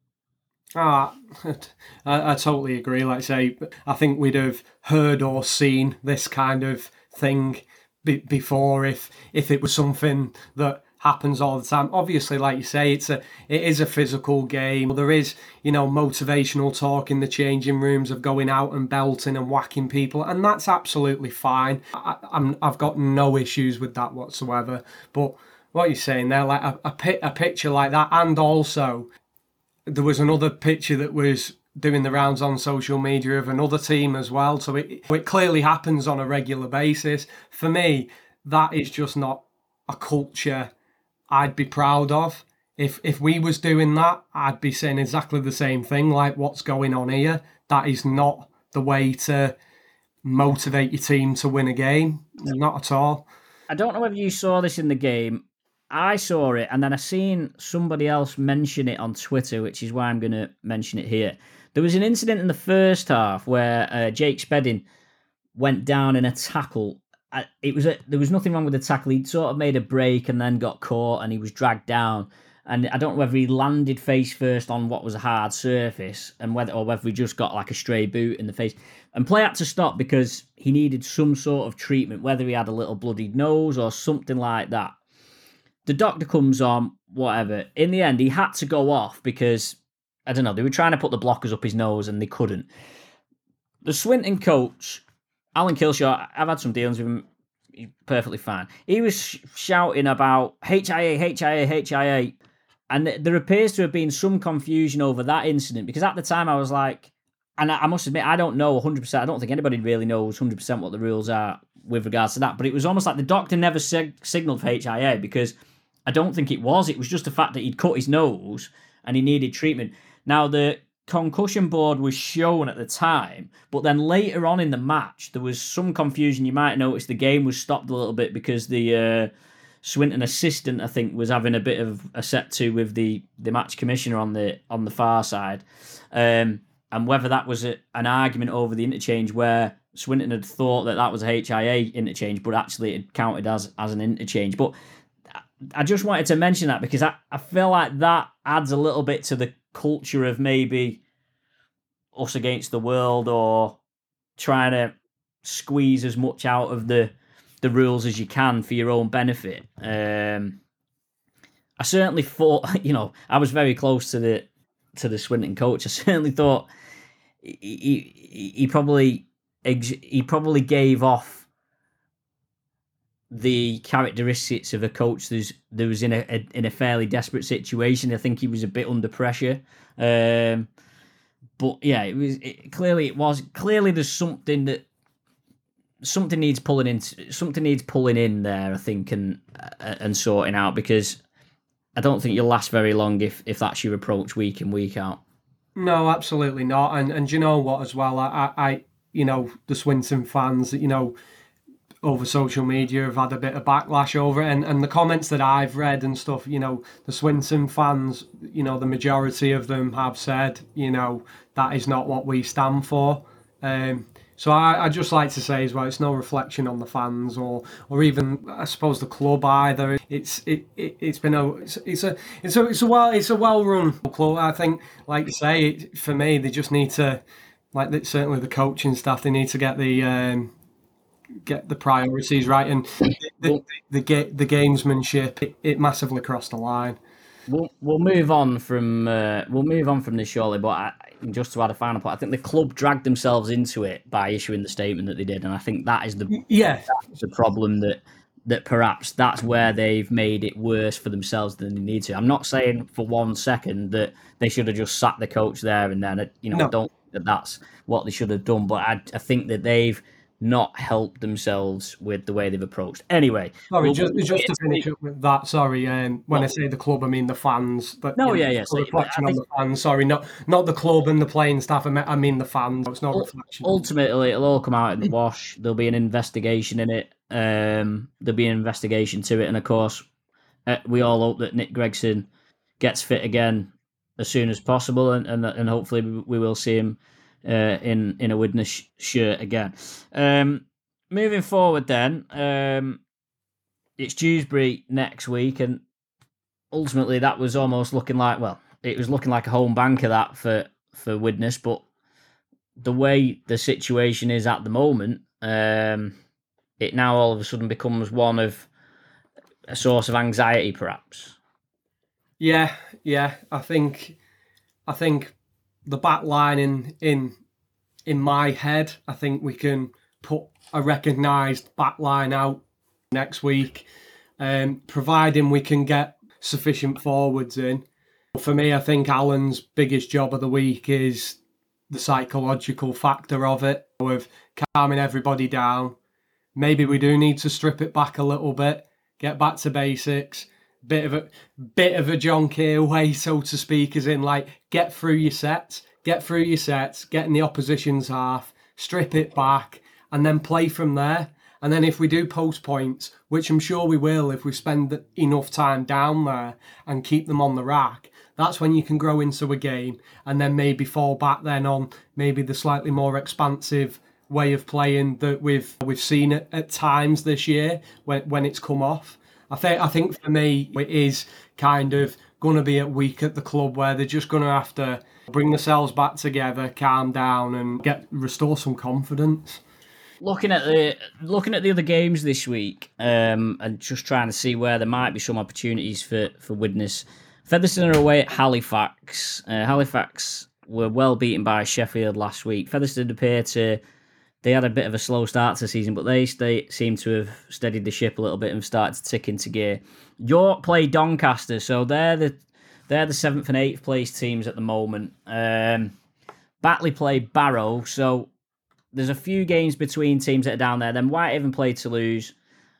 Ah, I, I totally agree. Like I say, I think we'd have heard or seen this kind of thing be, before if if it was something that happens all the time. Obviously, like you say, it's a it is a physical game. There is, you know, motivational talk in the changing rooms of going out and belting and whacking people, and that's absolutely fine. I, I'm I've got no issues with that whatsoever. But what you're saying there, like a a, a picture like that, and also there was another picture that was doing the rounds on social media of another team as well. So it it clearly happens on a regular basis. For me, that is just not a culture I'd be proud of. If if we was doing that, I'd be saying exactly the same thing, like what's going on here. That is not the way to motivate your team to win a game. Not at all. I don't know whether you saw this in the game. I saw it, and then I seen somebody else mention it on Twitter, which is why I'm going to mention it here. There was an incident in the first half where uh, Jake Spedding went down in a tackle. It was a, there was nothing wrong with the tackle. He'd sort of made a break and then got caught, and he was dragged down. And I don't know whether he landed face first on what was a hard surface, and whether or whether he just got like a stray boot in the face. And play had to stop because he needed some sort of treatment, whether he had a little bloodied nose or something like that. The doctor comes on, whatever. In the end, he had to go off because, I don't know, they were trying to put the blockers up his nose and they couldn't. The Swinton coach, Alan Kilshaw, I've had some dealings with him, he's perfectly fine. He was sh- shouting about H I A, H I A, H I A, and th- there appears to have been some confusion over that incident, because at the time I was like, and I, I must admit, I don't know one hundred percent, I don't think anybody really knows one hundred percent what the rules are with regards to that, but it was almost like the doctor never sig- signalled for H I A, because I don't think it was. It was just the fact that he'd cut his nose and he needed treatment. Now, the concussion board was shown at the time, but then later on in the match, there was some confusion. You might notice the game was stopped a little bit because the uh, Swinton assistant, I think, was having a bit of a set to with the, the match commissioner on the on the far side. Um, and whether that was a, an argument over the interchange where Swinton had thought that that was a H I A interchange, but actually it counted as, as an interchange. But I just wanted to mention that because I, I feel like that adds a little bit to the culture of maybe us against the world, or trying to squeeze as much out of the, the rules as you can for your own benefit. Um, I certainly thought, you know, I was very close to the to the Swinton coach. I certainly thought he he, he probably he probably gave off the characteristics of a coach that was in a, a in a fairly desperate situation. I think he was a bit under pressure, um, but yeah, it was it, clearly it was clearly there's something that something needs pulling in. Something needs pulling in there, I think, and and sorting out, because I don't think you'll last very long if if that's your approach week in, week out. No, absolutely not. And and you know what as well, I I you know the Swinton fans, you know, over social media have had a bit of backlash over it, and, and the comments that I've read and stuff, you know, the Swinton fans, you know, the majority of them have said, you know, that is not what we stand for. Um, so I, I just like to say as well, it's no reflection on the fans or or even I suppose the club either. It's it, it it's been a it's, it's a it's a it's a well it's a well run club. I think, like you say, it, for me they just need to, like certainly the coaching staff, they need to get the um, get the priorities right, and the the, the, the, the gamesmanship it, it massively crossed the line. We'll we'll move on from uh, we'll move on from this shortly, but I, just to add a final point, I think the club dragged themselves into it by issuing the statement that they did, and I think that is the yeah that's the problem, that that perhaps that's where they've made it worse for themselves than they need to. I'm not saying for one second that they should have just sacked the coach there and then. You know, no. I don't think that that's what they should have done, but I I think that they've not helped themselves with the way they've approached. Anyway, sorry, we'll, just, we'll just to finish up with that. Sorry, um, when well, I say the club, I mean the fans. But no, you know, yeah, yeah. So, reflection think, on the fans. Sorry, not not the club and the playing staff. I mean, I mean the fans. It's not reflection. Ultimately, it'll all come out in the wash. There'll be an investigation in it. Um, there'll be an investigation to it, and of course, uh, we all hope that Nick Gregson gets fit again as soon as possible, and and, and hopefully we will see him uh, in in a Widnes shirt again. Um, Moving forward then, um, it's Dewsbury next week, and ultimately that was almost looking like, well, it was looking like a home banker that for, for Widnes, but the way the situation is at the moment, um, it now all of a sudden becomes one of a source of anxiety, perhaps. Yeah, yeah. I think, I think the back line in in in my head, I think we can put a recognised back line out next week, um, providing we can get sufficient forwards in. For me, I think Alan's biggest job of the week is the psychological factor of it, of calming everybody down. Maybe we do need to strip it back a little bit, get back to basics. Bit of a bit of a John Keir way, so to speak, as in like get through your sets, get through your sets, get in the opposition's half, strip it back, and then play from there. And then if we do post points, which I'm sure we will if we spend enough time down there and keep them on the rack, that's when you can grow into a game and then maybe fall back then on maybe the slightly more expansive way of playing that we've we've seen at, at times this year when when it's come off. I think I think for me it is kind of going to be a week at the club where they're just going to have to bring themselves back together, calm down, and get restore some confidence. Looking at the looking at the other games this week, um, and just trying to see where there might be some opportunities for for Widnes. Featherstone are away at Halifax. Uh, Halifax were well beaten by Sheffield last week. Featherstone appear to they had a bit of a slow start to the season, but they, they seem to have steadied the ship a little bit and started to tick into gear. York play Doncaster, so they're the they're the seventh and eighth place teams at the moment. Um, Batley play Barrow, so there's a few games between teams that are down there. Then Whitehaven play Toulouse,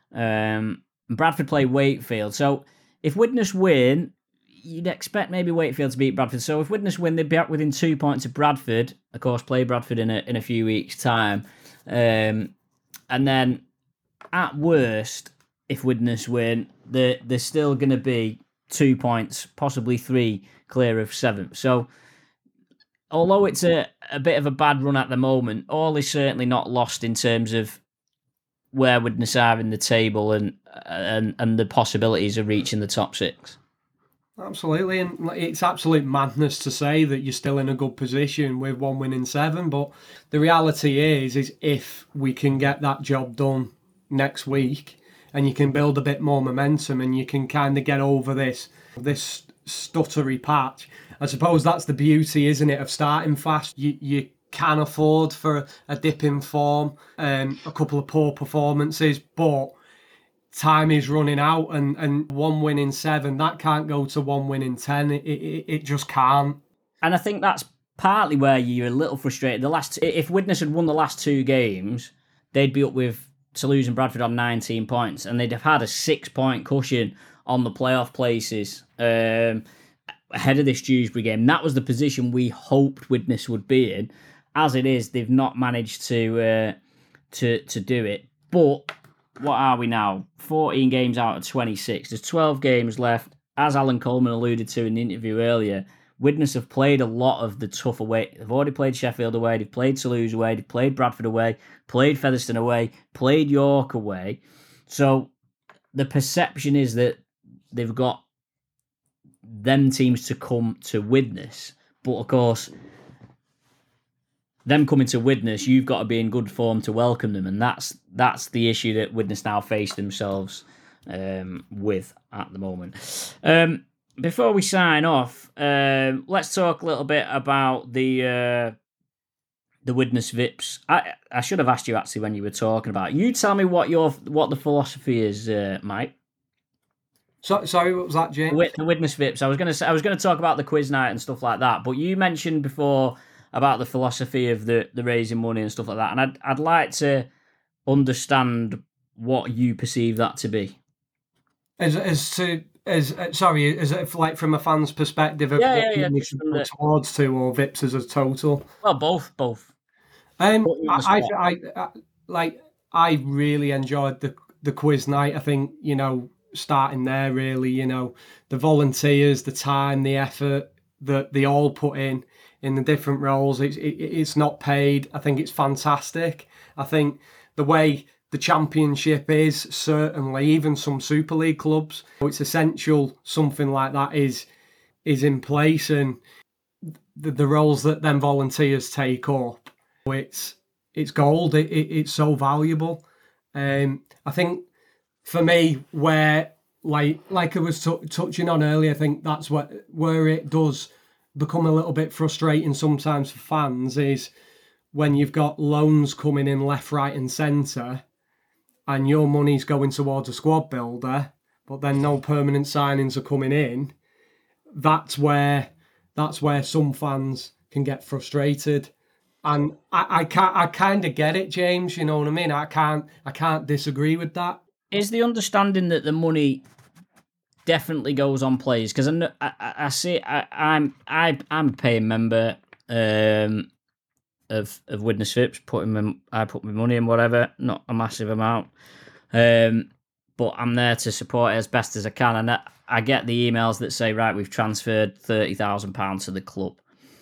um, and Bradford play Wakefield. So if Widnes win, you'd expect maybe Wakefield to beat Bradford. So if Widnes win, they'd be up within two points of Bradford. Of course, play Bradford in a in a few weeks' time. Um, and then, at worst, if Widnes win, they're, they're still going to be two points, possibly three, clear of seventh. So, although it's a, a bit of a bad run at the moment, all is certainly not lost in terms of where Widnes are in the table and and and the possibilities of reaching the top six. Absolutely, and it's absolute madness to say that you're still in a good position with one win in seven, but the reality is, is if we can get that job done next week and you can build a bit more momentum and you can kind of get over this this stuttery patch, I suppose that's the beauty, isn't it, of starting fast. You you can afford for a dip in form, um, a couple of poor performances, but time is running out, and, and one win in seven, that can't go to one win in ten. It, it, it just can't. And I think that's partly where you're a little frustrated. The last, if Widnes had won the last two games, they'd be up with Toulouse and Bradford on nineteen points, and they'd have had a six-point cushion on the playoff places um, ahead of this Dewsbury game. That was the position we hoped Widnes would be in. As it is, they've not managed to uh, to to do it. But what are we now? fourteen games out of twenty-six. There's twelve games left. As Alan Coleman alluded to in the interview earlier, Widnes have played a lot of the tough away. They've already played Sheffield away, they've played Toulouse away, they've played Bradford away, played Featherstone away, played York away. So the perception is that they've got them teams to come to Widnes. But of course, them coming to Widnes, you've got to be in good form to welcome them, and that's that's the issue that Widnes now face themselves um, with at the moment. Um, before we sign off, um, let's talk a little bit about the uh, the Widnes V I Ps. I I should have asked you actually when you were talking about it. You tell me what your what the philosophy is, uh, Mike. So, sorry, what was that, James? The Widnes V I Ps. I was gonna say, I was gonna talk about the quiz night and stuff like that, but you mentioned before about the philosophy of the, the raising money and stuff like that. And I'd I'd like to understand what you perceive that to be. As as to as uh, sorry, is it like from a fan's perspective of yeah, what yeah, we yeah, should go towards to, or V I Ps as a total? Well, both, both. Um, I, I, I, I like I really enjoyed the the quiz night. I think, you know, starting there really, you know, the volunteers, the time, the effort that they all put in. in the different roles. It's it, it's not paid. I think it's fantastic. I think the way the Championship is, certainly, even some Super League clubs. It's essential something like that is is in place, and the, the roles that them volunteers take up, it's it's gold. It, it, it's so valuable. Um, I think for me, where like like I was t- touching on earlier, I think that's what where it does become a little bit frustrating sometimes for fans is when you've got loans coming in left, right, and centre, and your money's going towards a squad builder, but then no permanent signings are coming in. That's where that's where some fans can get frustrated, and I, I can't I kind of get it, James. You know what I mean? I can't I can't disagree with that. Is the understanding that the money definitely goes on players? Because I, I I see I, I'm I I'm a paying member um, of of Widnes V I Ps. Putting my, I put my money in, whatever, not a massive amount. Um, but I'm there to support it as best as I can, and I, I get the emails that say, right, we've transferred thirty thousand pounds to the club.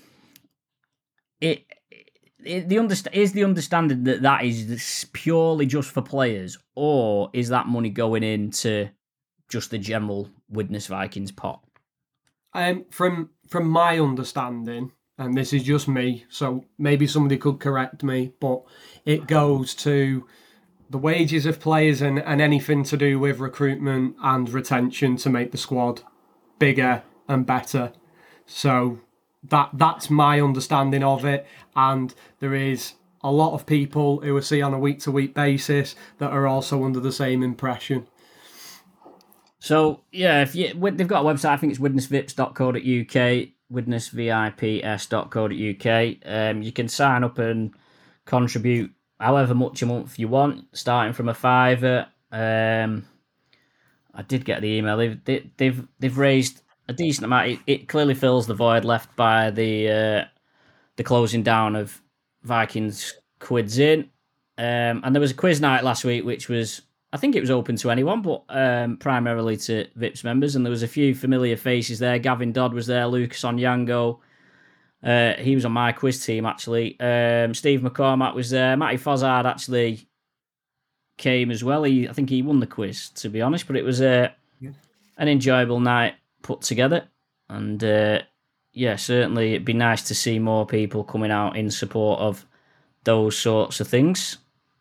It, it the underst- is the understanding that that is purely just for players, or is that money going into just the general Widnes Vikings pot? Um, from from my understanding, and this is just me, so maybe somebody could correct me, but it goes to the wages of players and, and anything to do with recruitment and retention to make the squad bigger and better. So that that's my understanding of it. And there is a lot of people who I see on a week-to-week basis that are also under the same impression. So, yeah, if you, they've got a website, I think it's widnes vips dot co dot uk, widnes vips dot co dot uk. Um, you can sign up and contribute however much a month you want, starting from a fiver. Um, I did get the email. They've they, they've they've raised a decent amount. It, it clearly fills the void left by the uh, the closing down of Vikings Quids In. Um, and there was a quiz night last week, which was, I think it was open to anyone, but um, primarily to V I Ps members. And there was a few familiar faces there. Gavin Dodd was there, Lucas Onyango. Uh, he was on my quiz team, actually. Um, Steve McCormack was there. Matty Fozzard actually came as well. He, I think he won the quiz, to be honest. But it was uh, yeah. an enjoyable night put together. And uh, yeah, certainly it'd be nice to see more people coming out in support of those sorts of things.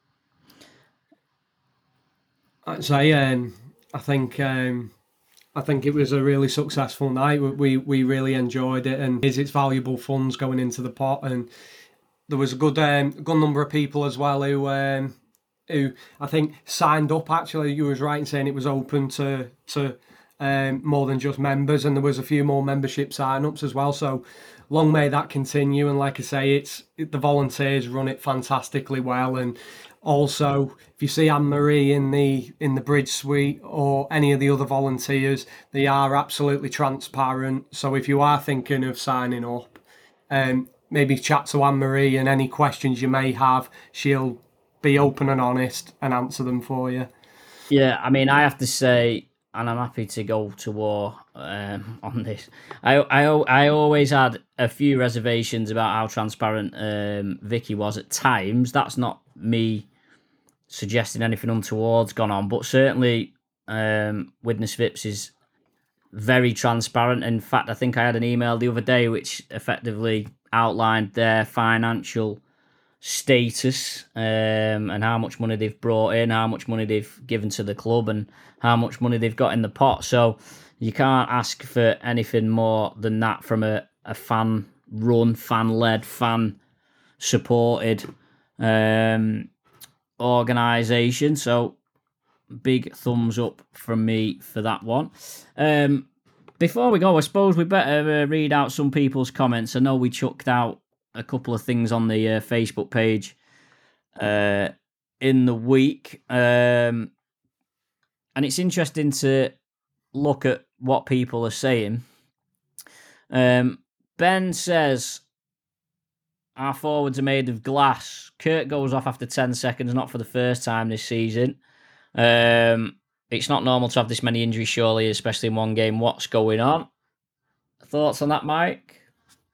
I'd say, um, I think... Um... I think it was a really successful night. We we really enjoyed it, and it's valuable funds going into the pot. And there was a good um, good number of people as well who um, who I think signed up. Actually, you was right in saying it was open to to um, more than just members, and there was a few more membership sign-ups as well. So long may that continue. And like I say, it's it, the volunteers run it fantastically well, and also, if you see Anne-Marie in the in the bridge suite or any of the other volunteers, they are absolutely transparent. So if you are thinking of signing up, um, maybe chat to Anne-Marie, and any questions you may have, she'll be open and honest and answer them for you. Yeah, I mean, I have to say, and I'm happy to go to war um, on this. I, I I always had a few reservations about how transparent um, Vicky was at times. That's not me suggesting anything untoward's gone on, but certainly um, Widnes V I Ps is very transparent. In fact, I think I had an email the other day which effectively outlined their financial status um, and how much money they've brought in, how much money they've given to the club, and how much money they've got in the pot. So you can't ask for anything more than that from a, a fan-run, fan-led, fan-supported um, organisation. So big thumbs up from me for that one. Um, before we go, I suppose we better uh, read out some people's comments. I know we chucked out a couple of things on the uh, Facebook page uh, in the week. Um, and it's interesting to look at what people are saying. Um, Ben says, our forwards are made of glass. Kurt goes off after ten seconds, not for the first time this season. Um, it's not normal to have this many injuries, surely, especially in one game. What's going on? Thoughts on that, Mike?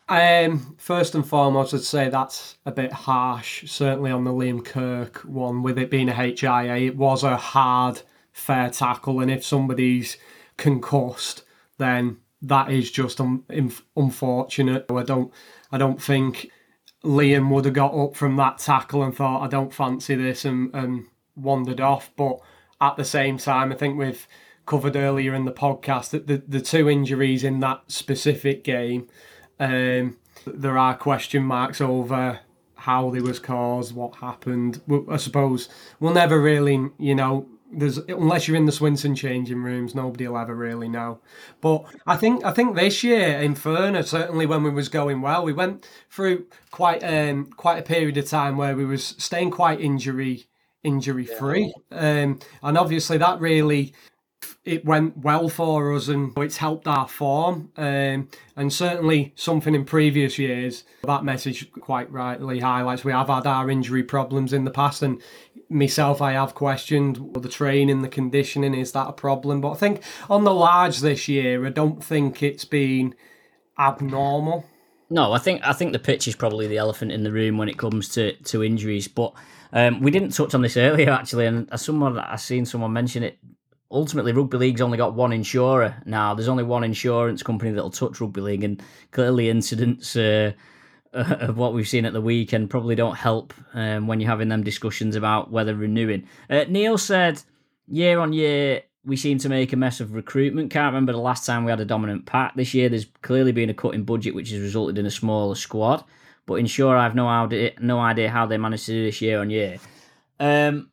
Um, first and foremost, I'd say that's a bit harsh, certainly on the Liam Kirk one, with it being a H I A. It was a hard, fair tackle, and if somebody's concussed, then that is just un- inf- unfortunate. I don't, I don't think Liam would have got up from that tackle and thought, I don't fancy this, and, and wandered off. But at the same time, I think we've covered earlier in the podcast that the, the two injuries in that specific game, Um, there are question marks over how they was caused, what happened. I suppose we'll never really, you know, there's unless you're in the Swinton changing rooms, nobody will ever really know. But I think I think this year in fairness, certainly when we was going well, we went through quite um quite a period of time where we was staying quite injury injury free, yeah. um, and obviously that really. It went well for us and it's helped our form, um, and certainly something in previous years that message quite rightly highlights. We have had our injury problems in the past, and myself I have questioned the training, the conditioning, is that a problem? But I think on the large this year I don't think it's been abnormal. No, I think I think the pitch is probably the elephant in the room when it comes to, to injuries, but um, we didn't touch on this earlier actually, and as someone I seen someone mention it. Ultimately, Rugby League's only got one insurer now. There's only one insurance company that'll touch Rugby League, and clearly incidents uh, of what we've seen at the weekend probably don't help um, when you're having them discussions about whether renewing. Uh, Neil said, year on year, we seem to make a mess of recruitment. Can't remember the last time we had a dominant pack. This year, there's clearly been a cut in budget, which has resulted in a smaller squad. But insurer, I have no idea, no idea how they managed to do this year on year. Um,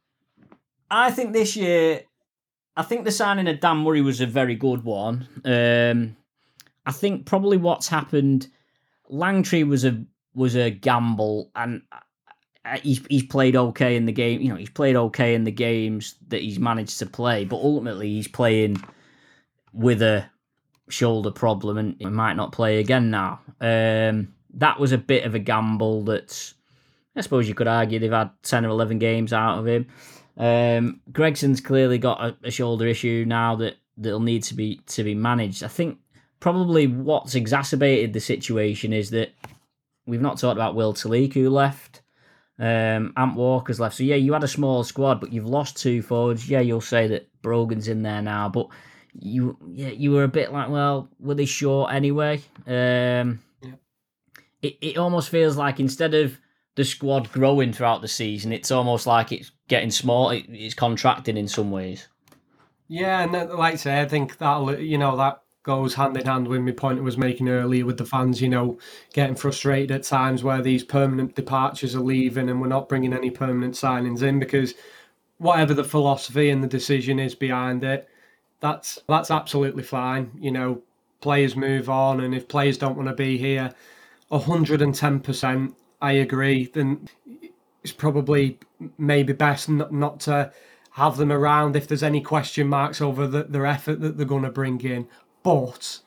I think this year... I think the signing of Dan Murray was a very good one. Um, I think probably what's happened, Langtree was a was a gamble, and he's he's played okay in the game. You know, he's played okay in the games that he's managed to play, but ultimately he's playing with a shoulder problem, and he might not play again now. Um, that was a bit of a gamble. That I suppose you could argue they've had ten or eleven games out of him. Um, Gregson's clearly got a, a shoulder issue now that that'll need to be to be managed. I think probably what's exacerbated the situation is that we've not talked about Will Talik, who left. Um, Ant Walker's left. So yeah, you had a small squad, but you've lost two forwards. Yeah, you'll say that Brogan's in there now, but you yeah you were a bit like, well, were they short anyway? Um, yeah. It it almost feels like instead of the squad growing throughout the season, it's almost like it's getting small. It, it's contracting in some ways. Yeah, and like I say, I think that you know that goes hand in hand with my point I was making earlier with the fans. You know, getting frustrated at times where these permanent departures are leaving, and we're not bringing any permanent signings in because whatever the philosophy and the decision is behind it, that's that's absolutely fine. You know, players move on, and if players don't want to be here, one hundred ten percent. I agree, then it's probably maybe best not, not to have them around if there's any question marks over the, their effort that they're going to bring in. But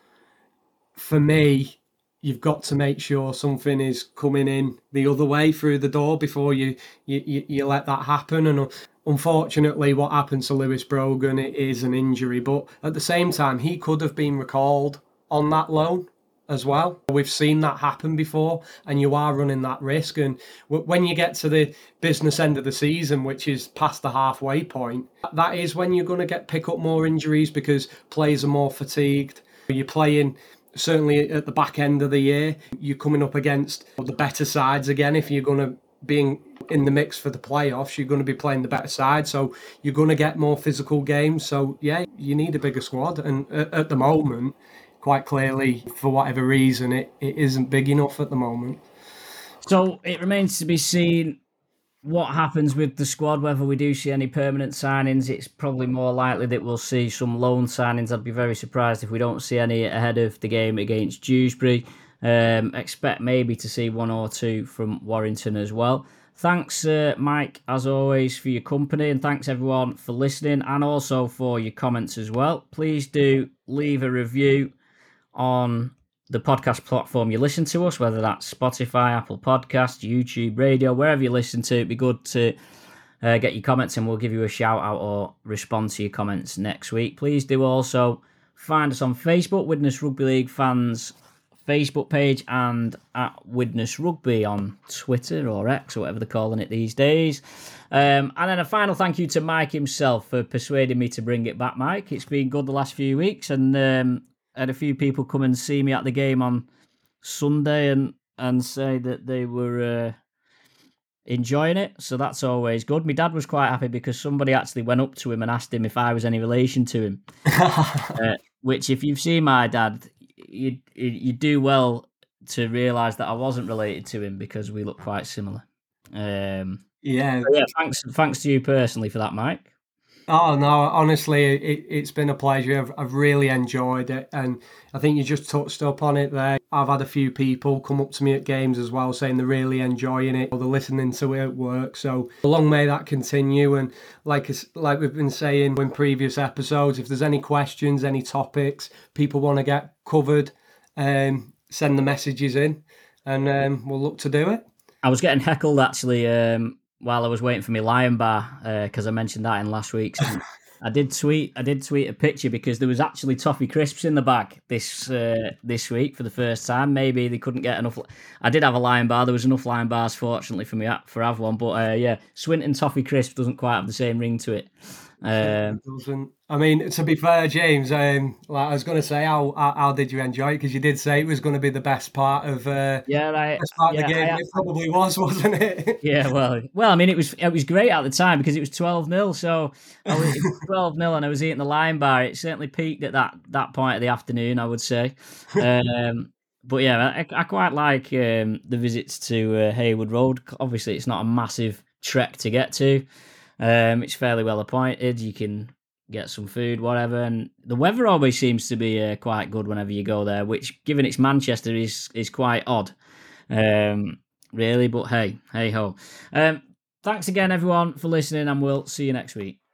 for me, you've got to make sure something is coming in the other way through the door before you you, you let that happen. And unfortunately, what happened to Lewis Brogan is an injury. But at the same time, he could have been recalled on that loan as well. We've seen that happen before, and you are running that risk. And when you get to the business end of the season, which is past the halfway point, that is when you're going to get pick up more injuries because players are more fatigued. You're playing, certainly at the back end of the year, you're coming up against the better sides again. If you're going to be in the mix for the playoffs, you're going to be playing the better side, so you're going to get more physical games. So yeah, you need a bigger squad, and at the moment, quite clearly, for whatever reason, it, it isn't big enough at the moment. So it remains to be seen what happens with the squad, whether we do see any permanent signings. It's probably more likely that we'll see some loan signings. I'd be very surprised if we don't see any ahead of the game against Dewsbury. Um, expect maybe to see one or two from Warrington as well. Thanks, uh, Mike, as always, for your company, and thanks everyone for listening and also for your comments as well. Please do leave a review on the podcast platform you listen to us, whether that's Spotify, Apple Podcasts, YouTube, radio, wherever you listen to. It'd be good to uh, get your comments, and we'll give you a shout out or respond to your comments next week. Please do also find us on Facebook, Widnes Rugby League Fans Facebook page and at Widnes Rugby on Twitter or X or whatever they're calling it these days. Um, and then a final thank you to Mike himself for persuading me to bring it back, Mike. It's been good the last few weeks, and um, had a few people come and see me at the game on Sunday and, and say that they were uh, enjoying it. So that's always good. My dad was quite happy because somebody actually went up to him and asked him if I was any relation to him. uh, which, if you've seen my dad, you you do well to realise that I wasn't related to him because we look quite similar. Um, Yeah. yeah. Thanks, thanks to you personally for that, Mike. Oh no! Honestly, it, it's been a pleasure. I've, I've really enjoyed it, and I think you just touched up on it there. I've had a few people come up to me at games as well, saying they're really enjoying it, or they're listening to it at work. So long may that continue. And like like we've been saying in previous episodes, if there's any questions, any topics people want to get covered, um, send the messages in, and um, we'll look to do it. I was getting heckled actually. Um... While I was waiting for my Lion Bar, because uh, I mentioned that in last week's, I did tweet. I did tweet a picture because there was actually toffee crisps in the bag this uh, this week for the first time. Maybe they couldn't get enough. I did have a Lion Bar. There was enough Lion Bars, fortunately for me, for have one. But uh, yeah, Swinton toffee crisp doesn't quite have the same ring to it. Um, it doesn't. I mean, to be fair, James, um, like I was going to say, how, how how did you enjoy it? Because you did say it was going to be the best part of uh, yeah, right. best part yeah, of the game. I, It probably was, wasn't it? Yeah, well, well, I mean, it was it was great at the time because it was twelve nil. So I was, it was twelve nil, and I was eating the Lion Bar. It certainly peaked at that that point of the afternoon, I would say. Um, but yeah, I, I quite like um, the visits to uh, Haywood Road. Obviously, it's not a massive trek to get to. Um, it's fairly well appointed. You can get some food, whatever, and the weather always seems to be uh, quite good whenever you go there. Which, given it's Manchester, is is quite odd, um, really. But hey, hey ho. Um, thanks again, everyone, for listening, and we'll see you next week.